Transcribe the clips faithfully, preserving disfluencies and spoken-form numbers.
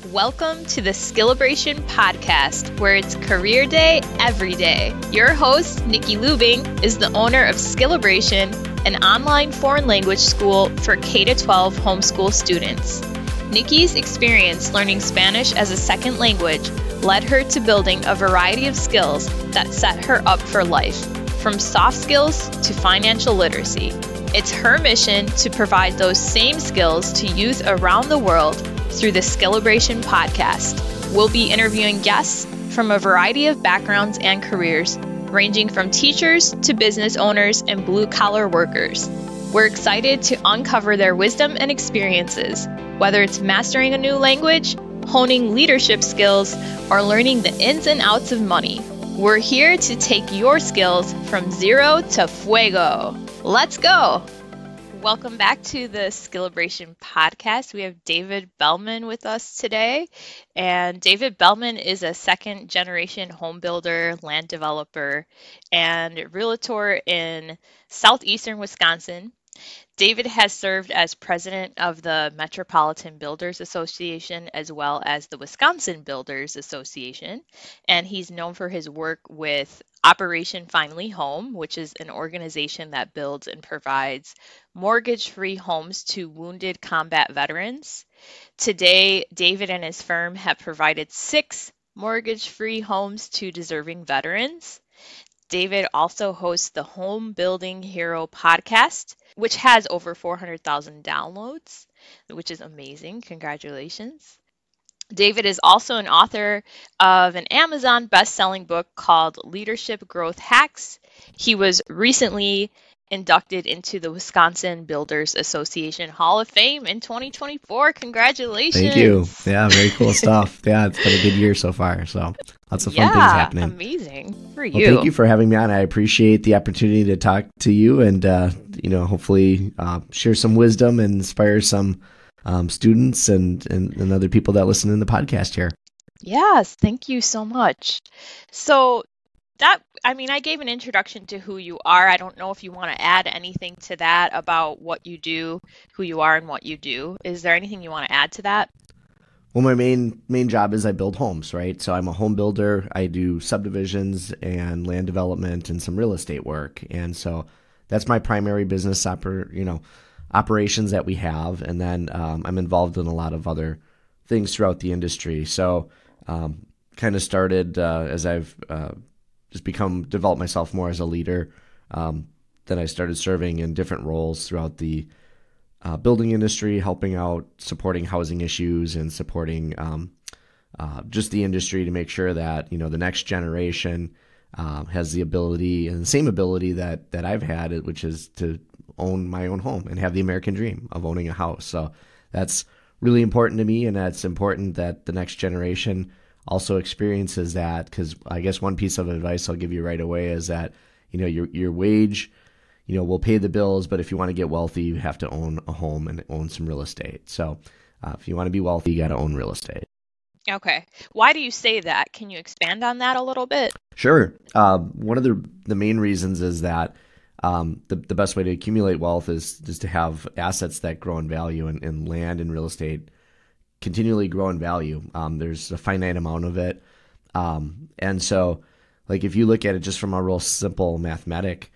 Welcome to the Skillabration podcast, where it's career day every day. Your host, Nikki Lubing, is the owner of Skillabration, an online foreign language school for K through twelve homeschool students. Nikki's experience learning Spanish as a second language led her to building a variety of skills that set her up for life, from soft skills to financial literacy. It's her mission to provide those same skills to youth around the world through the Skillabration podcast. We'll be interviewing guests from a variety of backgrounds and careers, ranging from teachers to business owners and blue-collar workers. We're excited to uncover their wisdom and experiences, whether it's mastering a new language, honing leadership skills, or learning the ins and outs of money. We're here to take your skills from zero to fuego. Let's go! Welcome back to the Skillabration podcast. We have David Bellman with us today. And David Bellman is a second generation home builder, land developer, and realtor in southeastern Wisconsin. David has served as president of the Metropolitan Builders Association as well as the Wisconsin Builders Association, and he's known for his work with Operation Finally Home, which is an organization that builds and provides mortgage-free homes to wounded combat veterans. Today, David and his firm have provided six mortgage-free homes to deserving veterans. David also hosts the Home Building Hero podcast, which has over four hundred thousand downloads, which is amazing. Congratulations. David is also an author of an Amazon best-selling book called Leadership Growth Hacks. He was recently inducted into the Wisconsin Builders Association Hall of Fame in twenty twenty-four. Congratulations. Thank you. Yeah, very cool stuff. Yeah, it's been a good year so far. So lots of fun yeah, things happening. Amazing for you. Well, thank you for having me on. I appreciate the opportunity to talk to you and, uh, you know, hopefully uh, share some wisdom and inspire some um, students and, and, and other people that listen in the podcast here. Yes, thank you so much. So that, I mean, I gave an introduction to who you are. I don't know if you want to add anything to that about what you do, who you are, and what you do. Is there anything you want to add to that? Well, my main main job is I build homes, right? So I'm a home builder. I do subdivisions and land development and some real estate work. And so that's my primary business oper, you know, operations that we have. And then um, I'm involved in a lot of other things throughout the industry. So um, kind of started uh, as I've uh, just become, developed myself more as a leader. Um, then I started serving in different roles throughout the uh, building industry, helping out, supporting housing issues and supporting um, uh, just the industry to make sure that, you know, the next generation uh, has the ability and the same ability that, that I've had, which is to own my own home and have the American dream of owning a house. So that's really important to me, and that's important that the next generation also experiences that, because I guess one piece of advice I'll give you right away is that, you know, your your wage, you know, will pay the bills, but if you want to get wealthy, you have to own a home and own some real estate. So uh, if you want to be wealthy, you got to own real estate. Okay. Why do you say that? Can you expand on that a little bit? Sure. Uh, one of the the main reasons is that um, the, the best way to accumulate wealth is just to have assets that grow in value, and, and land and real estate continually grow in value. Um, there's a finite amount of it. Um, and so like if you look at it just from a real simple mathematic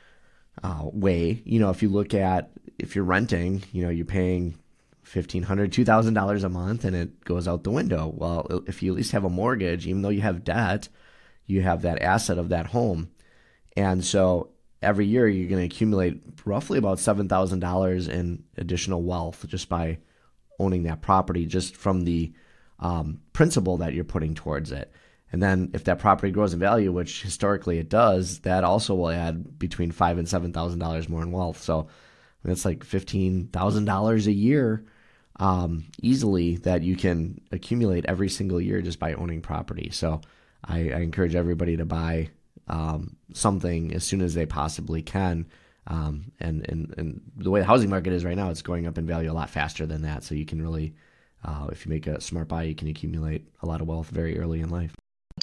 uh, way, you know, if you look at, if you're renting, you know, you're paying fifteen hundred dollars, two thousand dollars a month and it goes out the window. Well, if you at least have a mortgage, even though you have debt, you have that asset of that home. And so every year you're going to accumulate roughly about seven thousand dollars in additional wealth just by owning that property, just from the um, principal that you're putting towards it. And then if that property grows in value, which historically it does, that also will add between five and seven thousand dollars more in wealth. So that's like fifteen thousand dollars a year um, easily that you can accumulate every single year just by owning property. So I, I encourage everybody to buy um, something as soon as they possibly can. Um, and, and, and the way the housing market is right now, it's going up in value a lot faster than that. So you can really, uh, if you make a smart buy, you can accumulate a lot of wealth very early in life.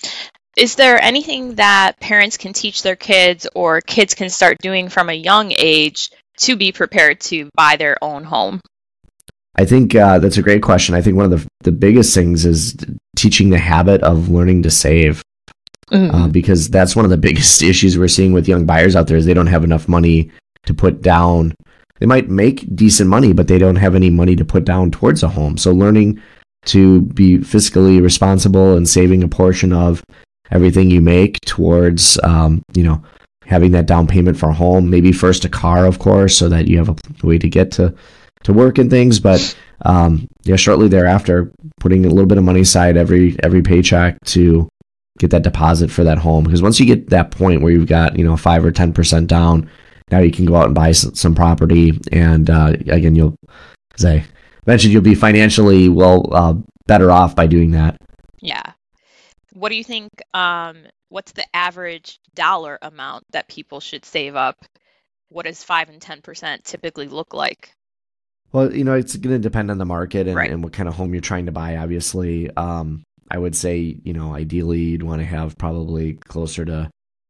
Is there anything that parents can teach their kids or kids can start doing from a young age to be prepared to buy their own home? I think uh, that's a great question. I think one of the the biggest things is teaching the habit of learning to save. Mm-hmm. Uh, because that's one of the biggest issues we're seeing with young buyers out there is they don't have enough money to put down. They might make decent money, but they don't have any money to put down towards a home. So learning to be fiscally responsible and saving a portion of everything you make towards, um, you know, having that down payment for a home, maybe first a car, of course, so that you have a way to get to, to work and things. But um, yeah, shortly thereafter, putting a little bit of money aside every every paycheck to get that deposit for that home. Because once you get that point where you've got, you know, five or ten percent down, now you can go out and buy some, some property. And uh, again, you'll, as I mentioned, you'll be financially well uh, better off by doing that. Yeah. What do you think? Um, what's the average dollar amount that people should save up? What does five and ten percent typically look like? Well, you know, it's going to depend on the market and, right. and what kind of home you're trying to buy. Obviously, um, I would say, you know, ideally you'd want to have probably closer to,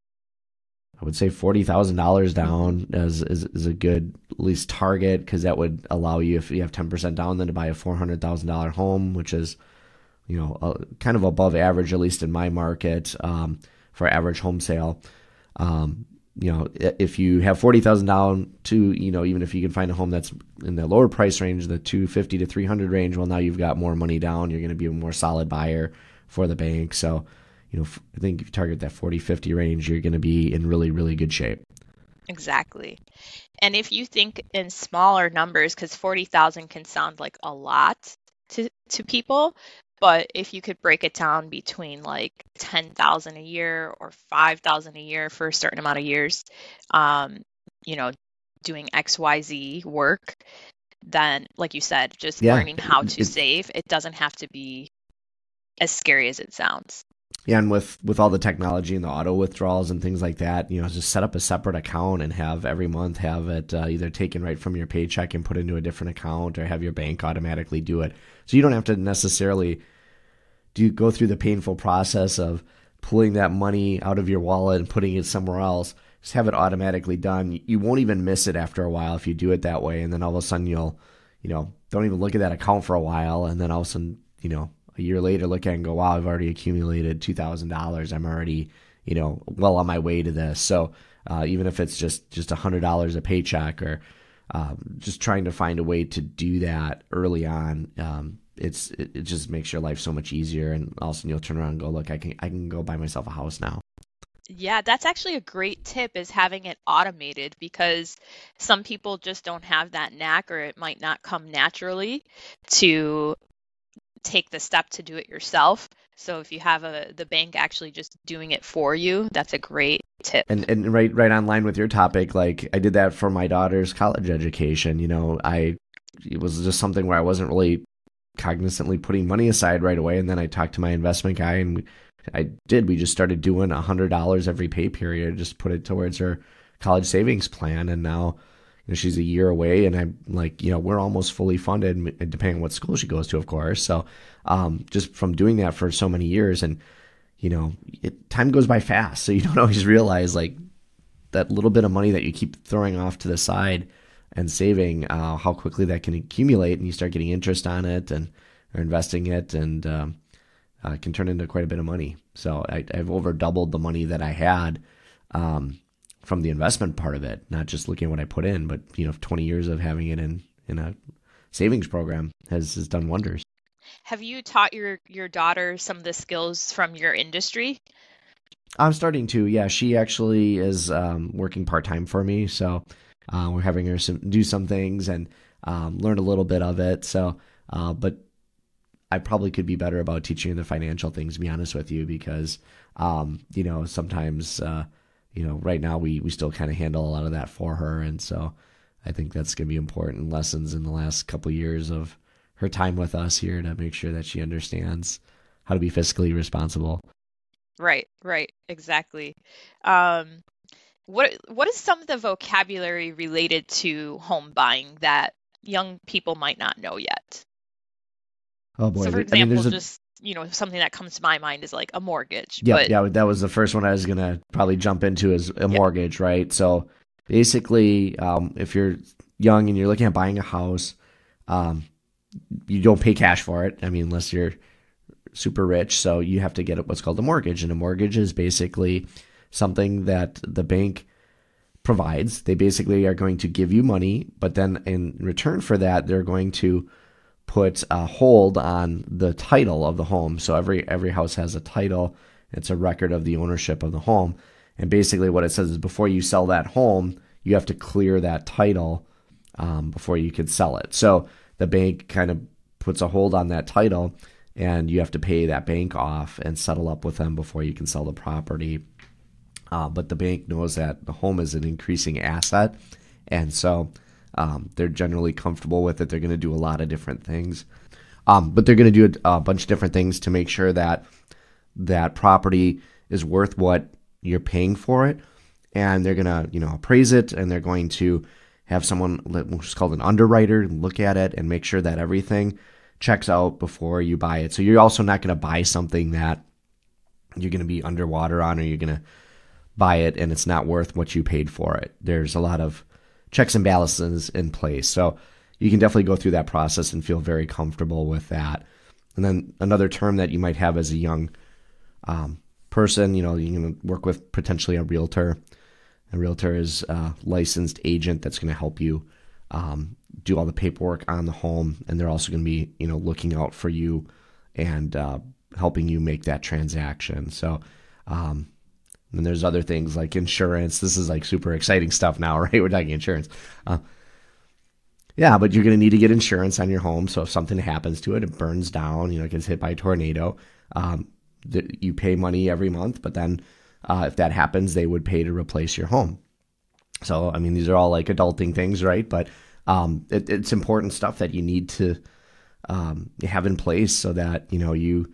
I would say forty thousand dollars down as is, is a good at least target, because that would allow you, if you have ten percent down, then to buy a four hundred thousand dollars home, which is, you know, uh, kind of above average, at least in my market, um, for average home sale. Um, you know, if you have forty thousand dollars down to, you know, even if you can find a home that's in the lower price range, the two fifty to three hundred range, well, now you've got more money down. You're going to be a more solid buyer for the bank. So, you know, I think if you target that forty, fifty range, you're going to be in really, really good shape. Exactly. And if you think in smaller numbers, because forty thousand can sound like a lot to, to people, but if you could break it down between like ten thousand a year or five thousand a year for a certain amount of years, um, you know, doing X Y Z work, then like you said, just yeah, learning how to save, it doesn't have to be as scary as it sounds. Yeah, and with, with all the technology and the auto withdrawals and things like that, you know, just set up a separate account and have every month have it uh, either taken right from your paycheck and put into a different account, or have your bank automatically do it. So you don't have to necessarily do go through the painful process of pulling that money out of your wallet and putting it somewhere else. Just have it automatically done. You won't even miss it after a while if you do it that way. And then all of a sudden you'll, you know, don't even look at that account for a while. And then all of a sudden, you know, a year later, look at it and go, wow, I've already accumulated two thousand dollars. I'm already, you know, well on my way to this. So uh, even if it's just, just one hundred dollars a paycheck, or um, just trying to find a way to do that early on, um, it's it, it just makes your life so much easier. And all of a sudden you'll turn around and go, look, I can I can go buy myself a house now. Yeah, that's actually a great tip, is having it automated, because some people just don't have that knack, or it might not come naturally to take the step to do it yourself. So if you have a the bank actually just doing it for you, that's a great tip. And and right right on line with your topic, like I did that for my daughter's college education. You know, I it was just something where I wasn't really cognizantly putting money aside right away. And then I talked to my investment guy, and I did. We just started doing a hundred dollars every pay period, just put it towards her college savings plan. And now, you know, she's a year away, and I'm like, you know, we're almost fully funded, depending on what school she goes to, of course. So, um, just from doing that for so many years, and you know, it, time goes by fast, so you don't always realize like that little bit of money that you keep throwing off to the side and saving, uh, how quickly that can accumulate, and you start getting interest on it and or investing it, and um, uh, can turn into quite a bit of money. So I, I've over doubled the money that I had um, from the investment part of it, not just looking at what I put in, but you know, twenty years of having it in in a savings program has, has done wonders. Have you taught your your daughter some of the skills from your industry? I'm starting to. Yeah, she actually is um, working part time for me, so. Uh, we're having her some, do some things and um, learn a little bit of it. So, uh, but I probably could be better about teaching her the financial things, to be honest with you, because, um, you know, sometimes, uh, you know, right now we, we still kind of handle a lot of that for her. And so I think that's going to be important lessons in the last couple of years of her time with us here, to make sure that she understands how to be fiscally responsible. Right, right, exactly. Um, What what is some of the vocabulary related to home buying that young people might not know yet? Oh boy! So, for I example, mean, just a... you know, something that comes to my mind is like a mortgage. Yeah, but... yeah, that was the first one I was gonna probably jump into, is a mortgage, yep. Right? So basically, um, if you're young and you're looking at buying a house, um, you don't pay cash for it. I mean, unless you're super rich. So you have to get what's called a mortgage. And a mortgage is basically something that the bank provides. They basically are going to give you money, but then in return for that, they're going to put a hold on the title of the home. So every every house has a title. It's a record of the ownership of the home. And basically what it says is before you sell that home, you have to clear that title um, before you can sell it. So the bank kind of puts a hold on that title, and you have to pay that bank off and settle up with them before you can sell the property. Uh, but the bank knows that the home is an increasing asset, and so um, they're generally comfortable with it. They're going to do a lot of different things, um, but they're going to do a, a bunch of different things to make sure that that property is worth what you're paying for it, and they're going to, you know, appraise it, and they're going to have someone, which is called an underwriter, look at it and make sure that everything checks out before you buy it. So you're also not going to buy something that you're going to be underwater on, or you're going to buy it and it's not worth what you paid for it. There's a lot of checks and balances in place. So you can definitely go through that process and feel very comfortable with that. And then another term that you might have as a young um, person, you know, you can work with potentially a realtor. A realtor is a licensed agent that's going to help you um, do all the paperwork on the home, and they're also going to be, you know, looking out for you and uh, helping you make that transaction. So, um, and there's other things like insurance. This is like super exciting stuff now, right? We're talking insurance. Uh, yeah, but you're going to need to get insurance on your home. So if something happens to it, it burns down, you know, it gets hit by a tornado, um, th- you pay money every month, but then uh, if that happens, they would pay to replace your home. So, I mean, these are all like adulting things, right? But um, it, it's important stuff that you need to um, have in place so that, you know, you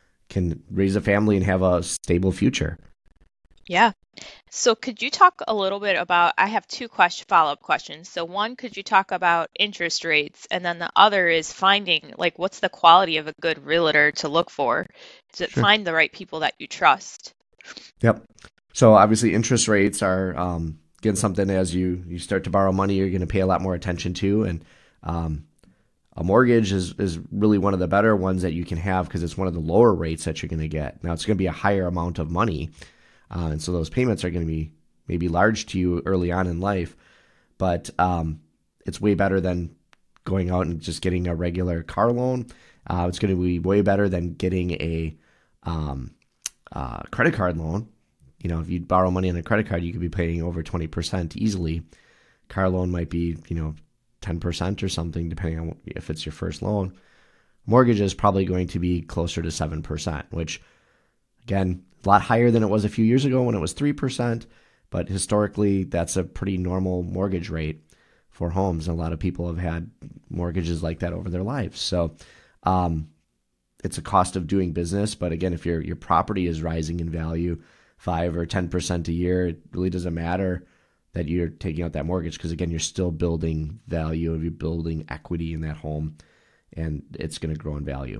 can raise a family and have a stable future. Yeah. So could you talk a little bit about, I have two question, follow-up questions. So one, could you talk about interest rates? And then the other is finding, like, what's the quality of a good realtor to look for to Sure. find the right people that you trust? Yep. So obviously interest rates are, um, again, something as you, you start to borrow money, you're going to pay a lot more attention to. And um, a mortgage is, is really one of the better ones that you can have because it's one of the lower rates that you're going to get. Now it's going to be a higher amount of money. Uh, and so those payments are going to be maybe large to you early on in life, but um, it's way better than going out and just getting a regular car loan. Uh, it's going to be way better than getting a um, uh, credit card loan. You know, if you borrow money on a credit card, you could be paying over twenty percent easily. Car loan might be, you know, ten percent or something, depending on if it's your first loan. Mortgage is probably going to be closer to seven percent, which, again, a lot higher than it was a few years ago when it was three percent, but historically that's a pretty normal mortgage rate for homes. And a lot of people have had mortgages like that over their lives. So um, it's a cost of doing business. But again, if your your property is rising in value five or ten percent a year, it really doesn't matter that you're taking out that mortgage because, again, you're still building value, you're building equity in that home, and it's going to grow in value.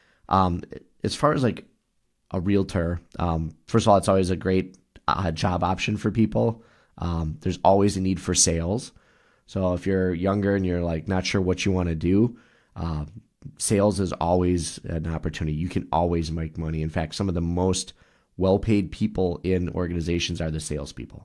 Um, as far as like a realtor, um, first of all, it's always a great uh, job option for people. Um, there's always a need for sales. So if you're younger and you're like not sure what you want to do, uh, sales is always an opportunity. You can always make money. In fact, some of the most well-paid people in organizations are the salespeople.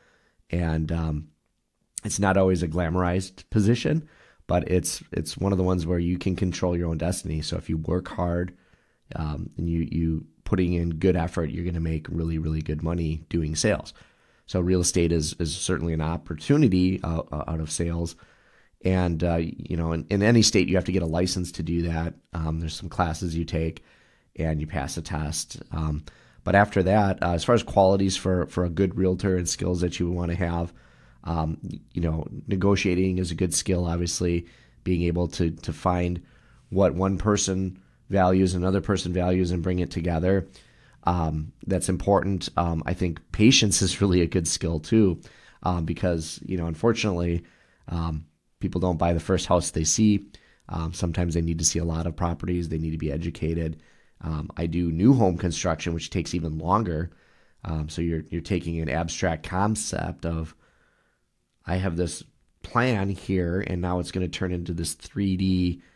And um, it's not always a glamorized position, but it's it's one of the ones where you can control your own destiny. So if you work hard um, and you you putting in good effort, you're going to make really, really good money doing sales. So real estate is is certainly an opportunity uh, out of sales. And, uh, you know, in, in any state, you have to get a license to do that. Um, there's some classes you take and you pass a test. Um, but after that, uh, as far as qualities for, for a good realtor and skills that you want to have, um, you know, negotiating is a good skill, obviously, being able to to find what one person values, another person values, and bring it together. Um, that's important. Um, I think patience is really a good skill too, um, because, you know, unfortunately, um, people don't buy the first house they see. Um, sometimes they need to see a lot of properties. They need to be educated. Um, I do new home construction, which takes even longer. Um, so you're you're taking an abstract concept of, I have this plan here, and now it's going to turn into this three D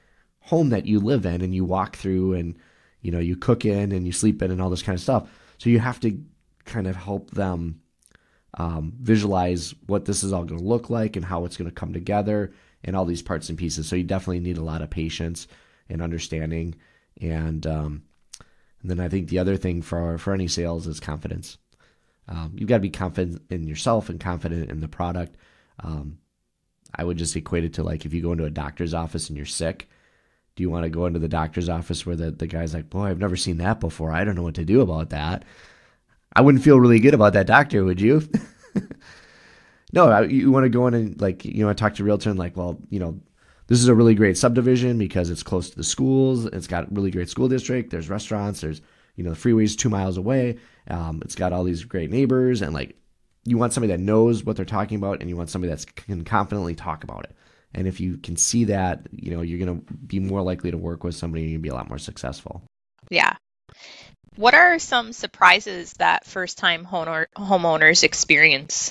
home that you live in and you walk through and, you know, you cook in and you sleep in and all this kind of stuff. So you have to kind of help them um, visualize what this is all going to look like and how it's going to come together and all these parts and pieces. So you definitely need a lot of patience and understanding. And, um, and then I think the other thing for, for any sales is confidence. Um, you've got to be confident in yourself and confident in the product. Um, I would just equate it to like if you go into a doctor's office and you're sick, do you want to go into the doctor's office where the, the guy's like, boy, I've never seen that before. I don't know what to do about that. I wouldn't feel really good about that doctor, would you? No, you want to go in and like, you know, I talk to a realtor and like, well, you know, this is a really great subdivision because it's close to the schools. It's got a really great school district. There's restaurants. There's, you know, the freeway's two miles away. Um, it's got all these great neighbors. And like, you want somebody that knows what they're talking about and you want somebody that can confidently talk about it. And if you can see that, you know, you're going to be more likely to work with somebody and you're going to be a lot more successful. Yeah. What are some surprises that first-time homeowner, homeowners experience?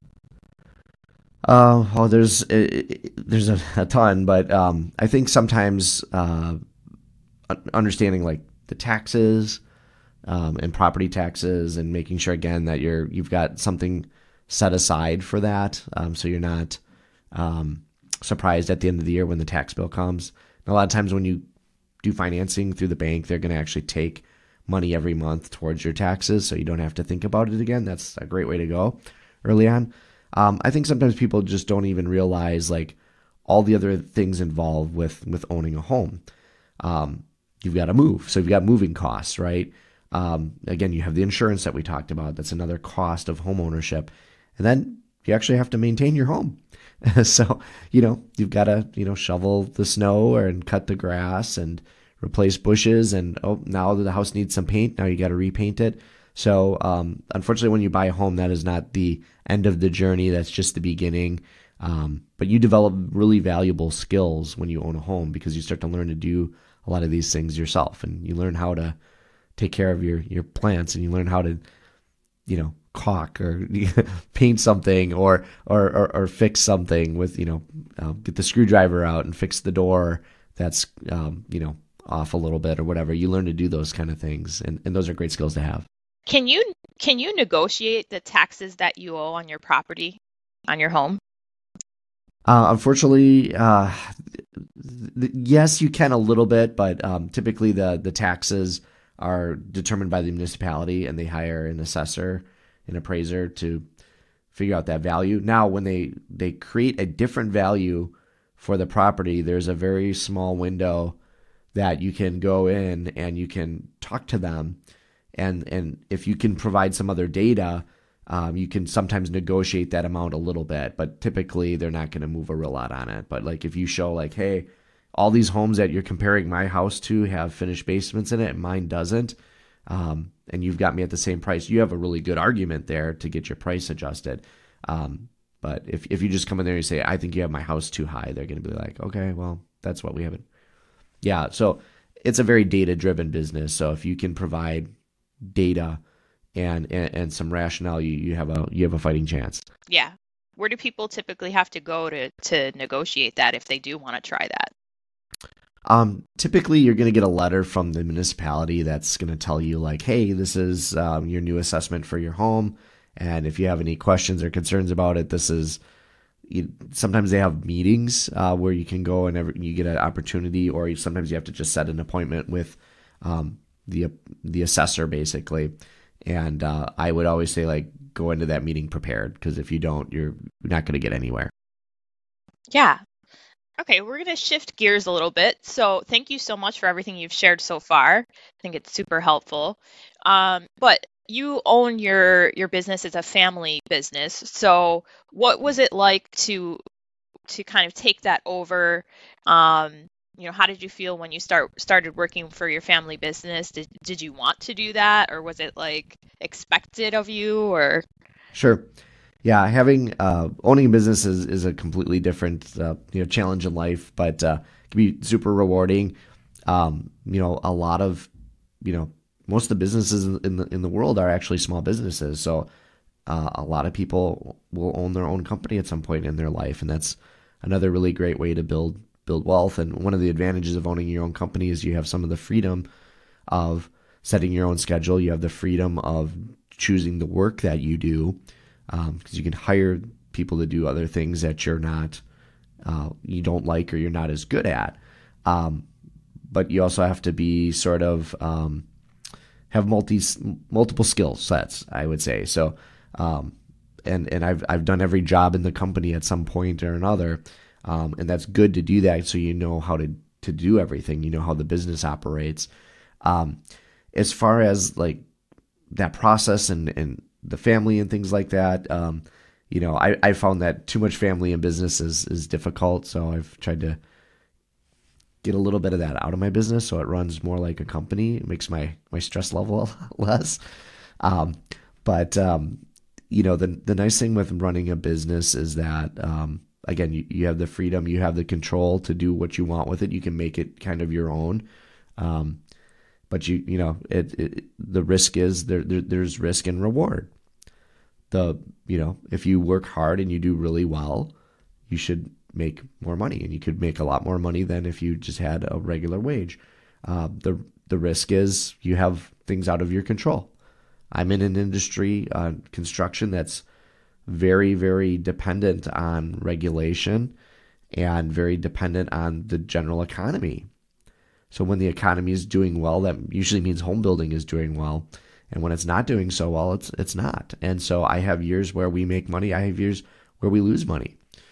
Uh, well, there's it, there's a, a ton, but um, I think sometimes uh, understanding like the taxes um, and property taxes, and making sure again that you're you've got something set aside for that, um, so you're not um, surprised at the end of the year when the tax bill comes. And a lot of times when you do financing through the bank, they're going to actually take money every month towards your taxes, so you don't have to think about it again. That's a great way to go early on. Um, I think sometimes people just don't even realize like all the other things involved with, with owning a home. Um, you've got to move. So you've got moving costs, right? Um, again, you have the insurance that we talked about. That's another cost of home ownership. And then you actually have to maintain your home. So, you know, you've got to, you know, shovel the snow or and cut the grass and replace bushes. And, oh, now the house needs some paint. Now you got to repaint it. So um, unfortunately, when you buy a home, that is not the end of the journey. That's just the beginning. Um, but you develop really valuable skills when you own a home because you start to learn to do a lot of these things yourself. And you learn how to take care of your, your plants, and you learn how to, you know, caulk or paint something or, or, or, or fix something with, you know, uh, get the screwdriver out and fix the door that's, um, you know, off a little bit or whatever. You learn to do those kind of things. And, and those are great skills to have. Can you can you negotiate the taxes that you owe on your property, on your home? Uh, unfortunately, uh, th- yes, you can a little bit, but um, typically the the taxes are determined by the municipality, and they hire an assessor, an appraiser to figure out that value. Now, when they they create a different value for the property, there's a very small window that you can go in and you can talk to them. And and if you can provide some other data, um, you can sometimes negotiate that amount a little bit. But typically, they're not going to move a real lot on it. But like if you show like, hey, all these homes that you're comparing my house to have finished basements in it, and mine doesn't, um, and you've got me at the same price, you have a really good argument there to get your price adjusted. Um, but if if you just come in there and say, I think you have my house too high, they're going to be like, okay, well, that's what we have it. Yeah, so it's a very data-driven business. So if you can provide data and, and and some rationale, you, you have a you have a fighting chance. Yeah. Where do people typically have to go to to negotiate that if they do want to try that? Um, typically, you're going to get a letter from the municipality that's going to tell you like, hey, this is um, your new assessment for your home, and if you have any questions or concerns about it, this is. You, sometimes they have meetings uh, where you can go and every, you get an opportunity, or you, sometimes you have to just set an appointment with um, the the assessor basically. And uh, I would always say like go into that meeting prepared, because if you don't, you're not going to get anywhere. Yeah. Okay, we're going to shift gears a little bit. So thank you so much for everything you've shared so far. I think it's super helpful. Um, but you own your your business as a family business. So what was it like to to kind of take that over? Um, you know, how did you feel when you start started working for your family business? Did did you want to do that, or was it like expected of you? Or Sure. Yeah, having uh, owning a business is, is a completely different uh, you know challenge in life, but uh, it can be super rewarding. Um, you know, a lot of you know most of the businesses in the in the world are actually small businesses, so uh, a lot of people will own their own company at some point in their life, and that's another really great way to build build wealth. And one of the advantages of owning your own company is you have some of the freedom of setting your own schedule. You have the freedom of choosing the work that you do, because um, you can hire people to do other things that you're not, uh, you don't like or you're not as good at. Um, but you also have to be sort of um, have multi multiple skill sets, I would say. So, um, and and I've I've done every job in the company at some point or another, um, and that's good to do that. So you know how to to do everything. You know how the business operates. Um, as far as like that process and and the family and things like that, um, you know, I I found that too much family in business is is difficult. So I've tried to get a little bit of that out of my business, so it runs more like a company. It makes my my stress level less. Um, but um, you know, the the nice thing with running a business is that um, again, you, you have the freedom, you have the control to do what you want with it. You can make it kind of your own. Um, but you you know, it, it the risk is there, there there's risk and reward. The you know, if you work hard and you do really well, you should make more money, and you could make a lot more money than if you just had a regular wage. Uh, the the risk is you have things out of your control. I'm in an industry, uh, construction, that's very, very dependent on regulation and very dependent on the general economy. So when the economy is doing well, that usually means home building is doing well. And when it's not doing so well, it's it's not. And so I have years where we make money. I have years where we lose money.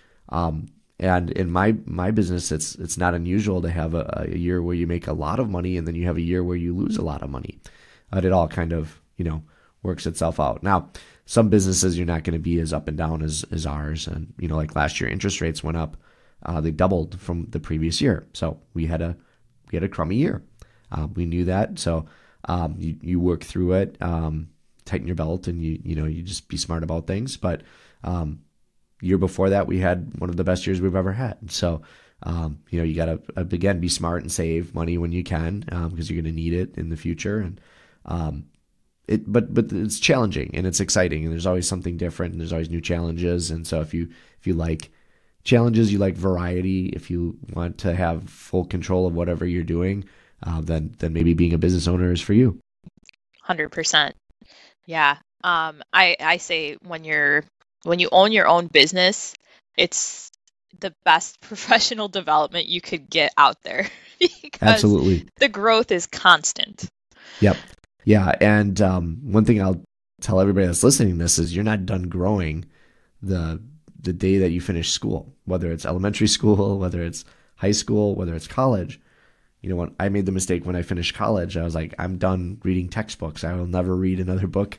Um, And in my, my business, it's it's not unusual to have a, a year where you make a lot of money and then you have a year where you lose a lot of money. But it all kind of, you know, works itself out. Now, some businesses you're not going to be as up and down as, as ours. And, you know, like last year, interest rates went up. Uh, they doubled from the previous year. So we had a we had a crummy year. Uh, we knew that. So um, you, you work through it, um, tighten your belt, and you, you know, you just be smart about things. But um year before that, we had one of the best years we've ever had. So, um, you know, you got to, again, be smart and save money when you can, um, because you're going to need it in the future. And, um, it, but, but it's challenging and it's exciting, and there's always something different, and there's always new challenges. And so if you, if you like challenges, you like variety, if you want to have full control of whatever you're doing, uh, then, then maybe being a business owner is for you. one hundred percent. Yeah. Um, I, I say when you're, When you own your own business, it's the best professional development you could get out there. Absolutely. The growth is constant. Yep. Yeah. And um, one thing I'll tell everybody that's listening to this is you're not done growing the the day that you finish school, whether it's elementary school, whether it's high school, whether it's college. You know, when I made the mistake when I finished college, I was like, I'm done reading textbooks. I will never read another book.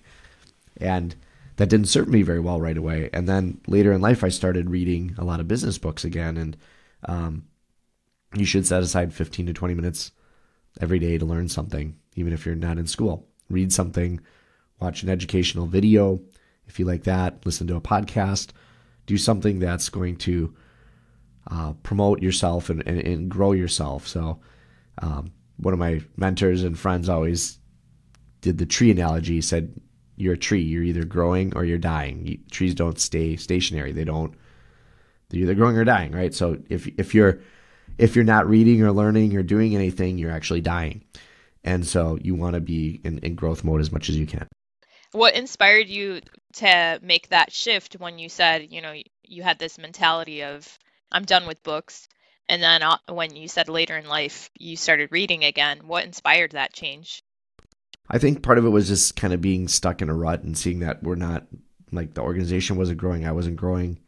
And that didn't serve me very well right away. And then later in life, I started reading a lot of business books again. And um, you should set aside fifteen to twenty minutes every day to learn something, even if you're not in school. Read something, watch an educational video. If you like that, listen to a podcast. Do something that's going to uh, promote yourself and, and, and grow yourself. So um, one of my mentors and friends always did the tree analogy. He said, you're a tree. You're either growing or you're dying. You, trees don't stay stationary. They don't. They're either growing or dying, right? So if if you're if you're not reading or learning or doing anything, you're actually dying. And so you want to be in, in growth mode as much as you can. What inspired you to make that shift when you said, you know, you had this mentality of I'm done with books, and then when you said later in life you started reading again? What inspired that change? I think part of it was just kind of being stuck in a rut and seeing that we're not, like, the organization wasn't growing, I wasn't growing.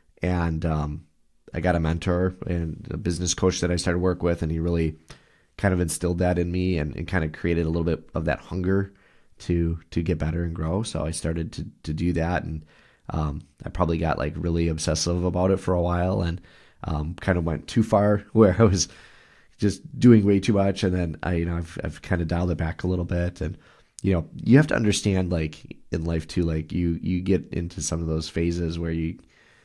And um, I got a mentor and a business coach that I started work with, and he really kind of instilled that in me and, and kind of created a little bit of that hunger to to get better and grow. So I started to to do that, and um, I probably got like really obsessive about it for a while, and um, kind of went too far where I was just doing way too much. And then I, you know, I've, I've kind of dialed it back a little bit. And, you know, you have to understand, like, in life too, like you, you get into some of those phases where you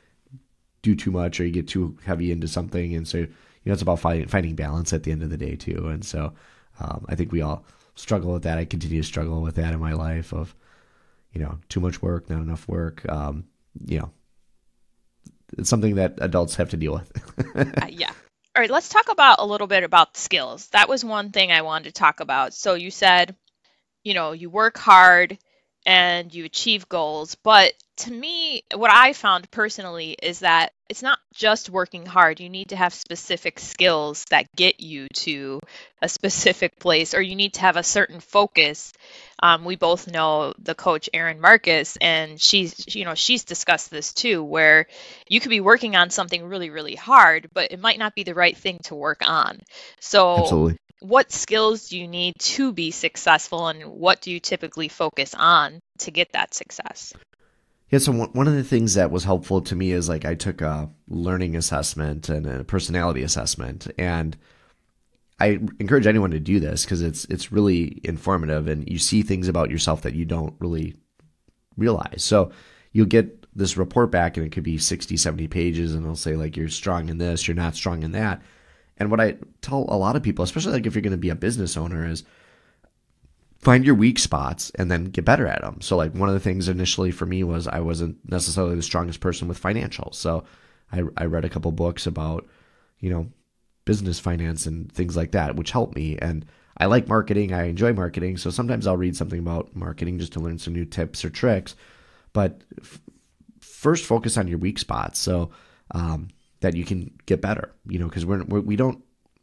do too much or you get too heavy into something. And so, you know, it's about finding, finding balance at the end of the day too. And so um, I think we all struggle with that. I continue to struggle with that in my life of, you know, too much work, not enough work. Um, you know, it's something that adults have to deal with. uh, yeah. All right, let's talk about a little bit about skills. That was one thing I wanted to talk about. So you said, you know, you work hard and you achieve goals. But to me, what I found personally is that it's not just working hard. You need to have specific skills that get you to a specific place, or you need to have a certain focus. Um, we both know the coach Erin Marcus, and she's, you know, she's discussed this too, where you could be working on something really, really hard, but it might not be the right thing to work on. So Absolutely. what skills do you need to be successful, and what do you typically focus on to get that success? Yeah, so one one of the things that was helpful to me is like I took a learning assessment and a personality assessment, and I encourage anyone to do this because it's it's really informative, and you see things about yourself that you don't really realize. So you'll get this report back, and it could be sixty, seventy pages, and it'll say like you're strong in this, you're not strong in that. And what I tell a lot of people, especially like if you're going to be a business owner, is find your weak spots and then get better at them. So like one of the things initially for me was I wasn't necessarily the strongest person with financials. So I, I read a couple books about, you know, business finance and things like that, which helped me. And I like marketing. I enjoy marketing. So sometimes I'll read something about marketing just to learn some new tips or tricks. But f- first focus on your weak spots so um, that you can get better, you know, because we're, we're, we don't,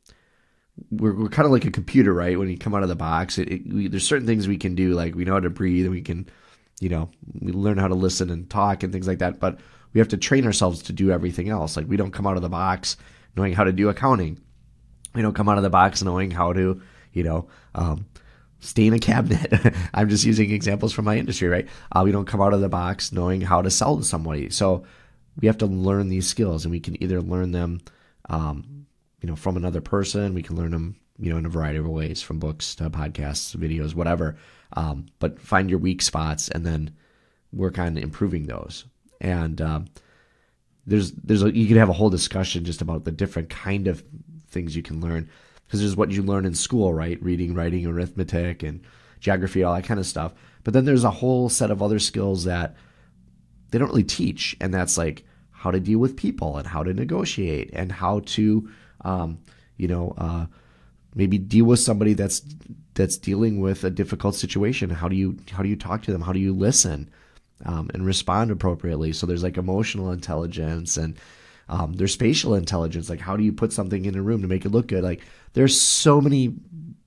We're we're kind of like a computer, right? When you come out of the box, it, it, we, there's certain things we can do, like we know how to breathe, and we can, you know, we learn how to listen and talk and things like that. But we have to train ourselves to do everything else. Like we don't come out of the box knowing how to do accounting. We don't come out of the box knowing how to, you know, um, stain a cabinet. I'm just using examples from my industry, right? Uh, we don't come out of the box knowing how to sell to somebody. So we have to learn these skills, and we can either learn them. Um, you know, from another person. We can learn them, you know, in a variety of ways, from books to podcasts, videos, whatever. Um, but find your weak spots and then work on improving those. And um, there's, there's, a, you could have a whole discussion just about the different kind of things you can learn, because there's what you learn in school, right? Reading, writing, arithmetic, and geography, all that kind of stuff. But then there's a whole set of other skills that they don't really teach. And that's like how to deal with people and how to negotiate and how to, Um, you know, uh, maybe deal with somebody that's that's dealing with a difficult situation. How do you how do you talk to them? How do you listen um, and respond appropriately? So there's like emotional intelligence, and um, there's spatial intelligence. Like how do you put something in a room to make it look good? Like there's so many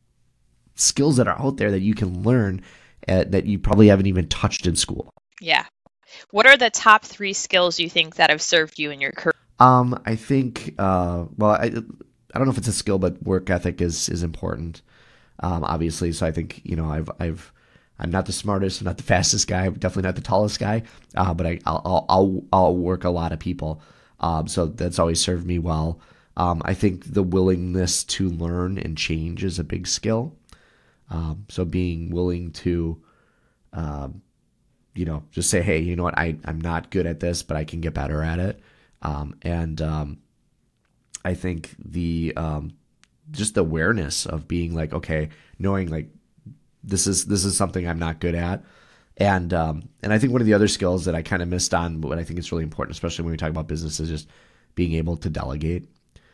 skills that are out there that you can learn at, that you probably haven't even touched in school. Yeah. What are the top three skills you think that have served you in your career? Um, I think, uh, well, I, I don't know if it's a skill, but work ethic is, is important. Um, obviously. So I think, you know, I've, I've, I'm not the smartest, I'm not the fastest guy, I'm definitely not the tallest guy. Uh, but I, I'll, I'll, I'll work a lot of people. Um, so that's always served me well. Um, I think the willingness to learn and change is a big skill. Um, so being willing to, um, you know, just say, hey, you know what, I, I'm not good at this, but I can get better at it. Um, and um, I think the um, just the awareness of being like, okay, knowing like this is this is something I'm not good at, and um, and I think one of the other skills that I kind of missed on, but I think it's really important, especially when we talk about business, is just being able to delegate.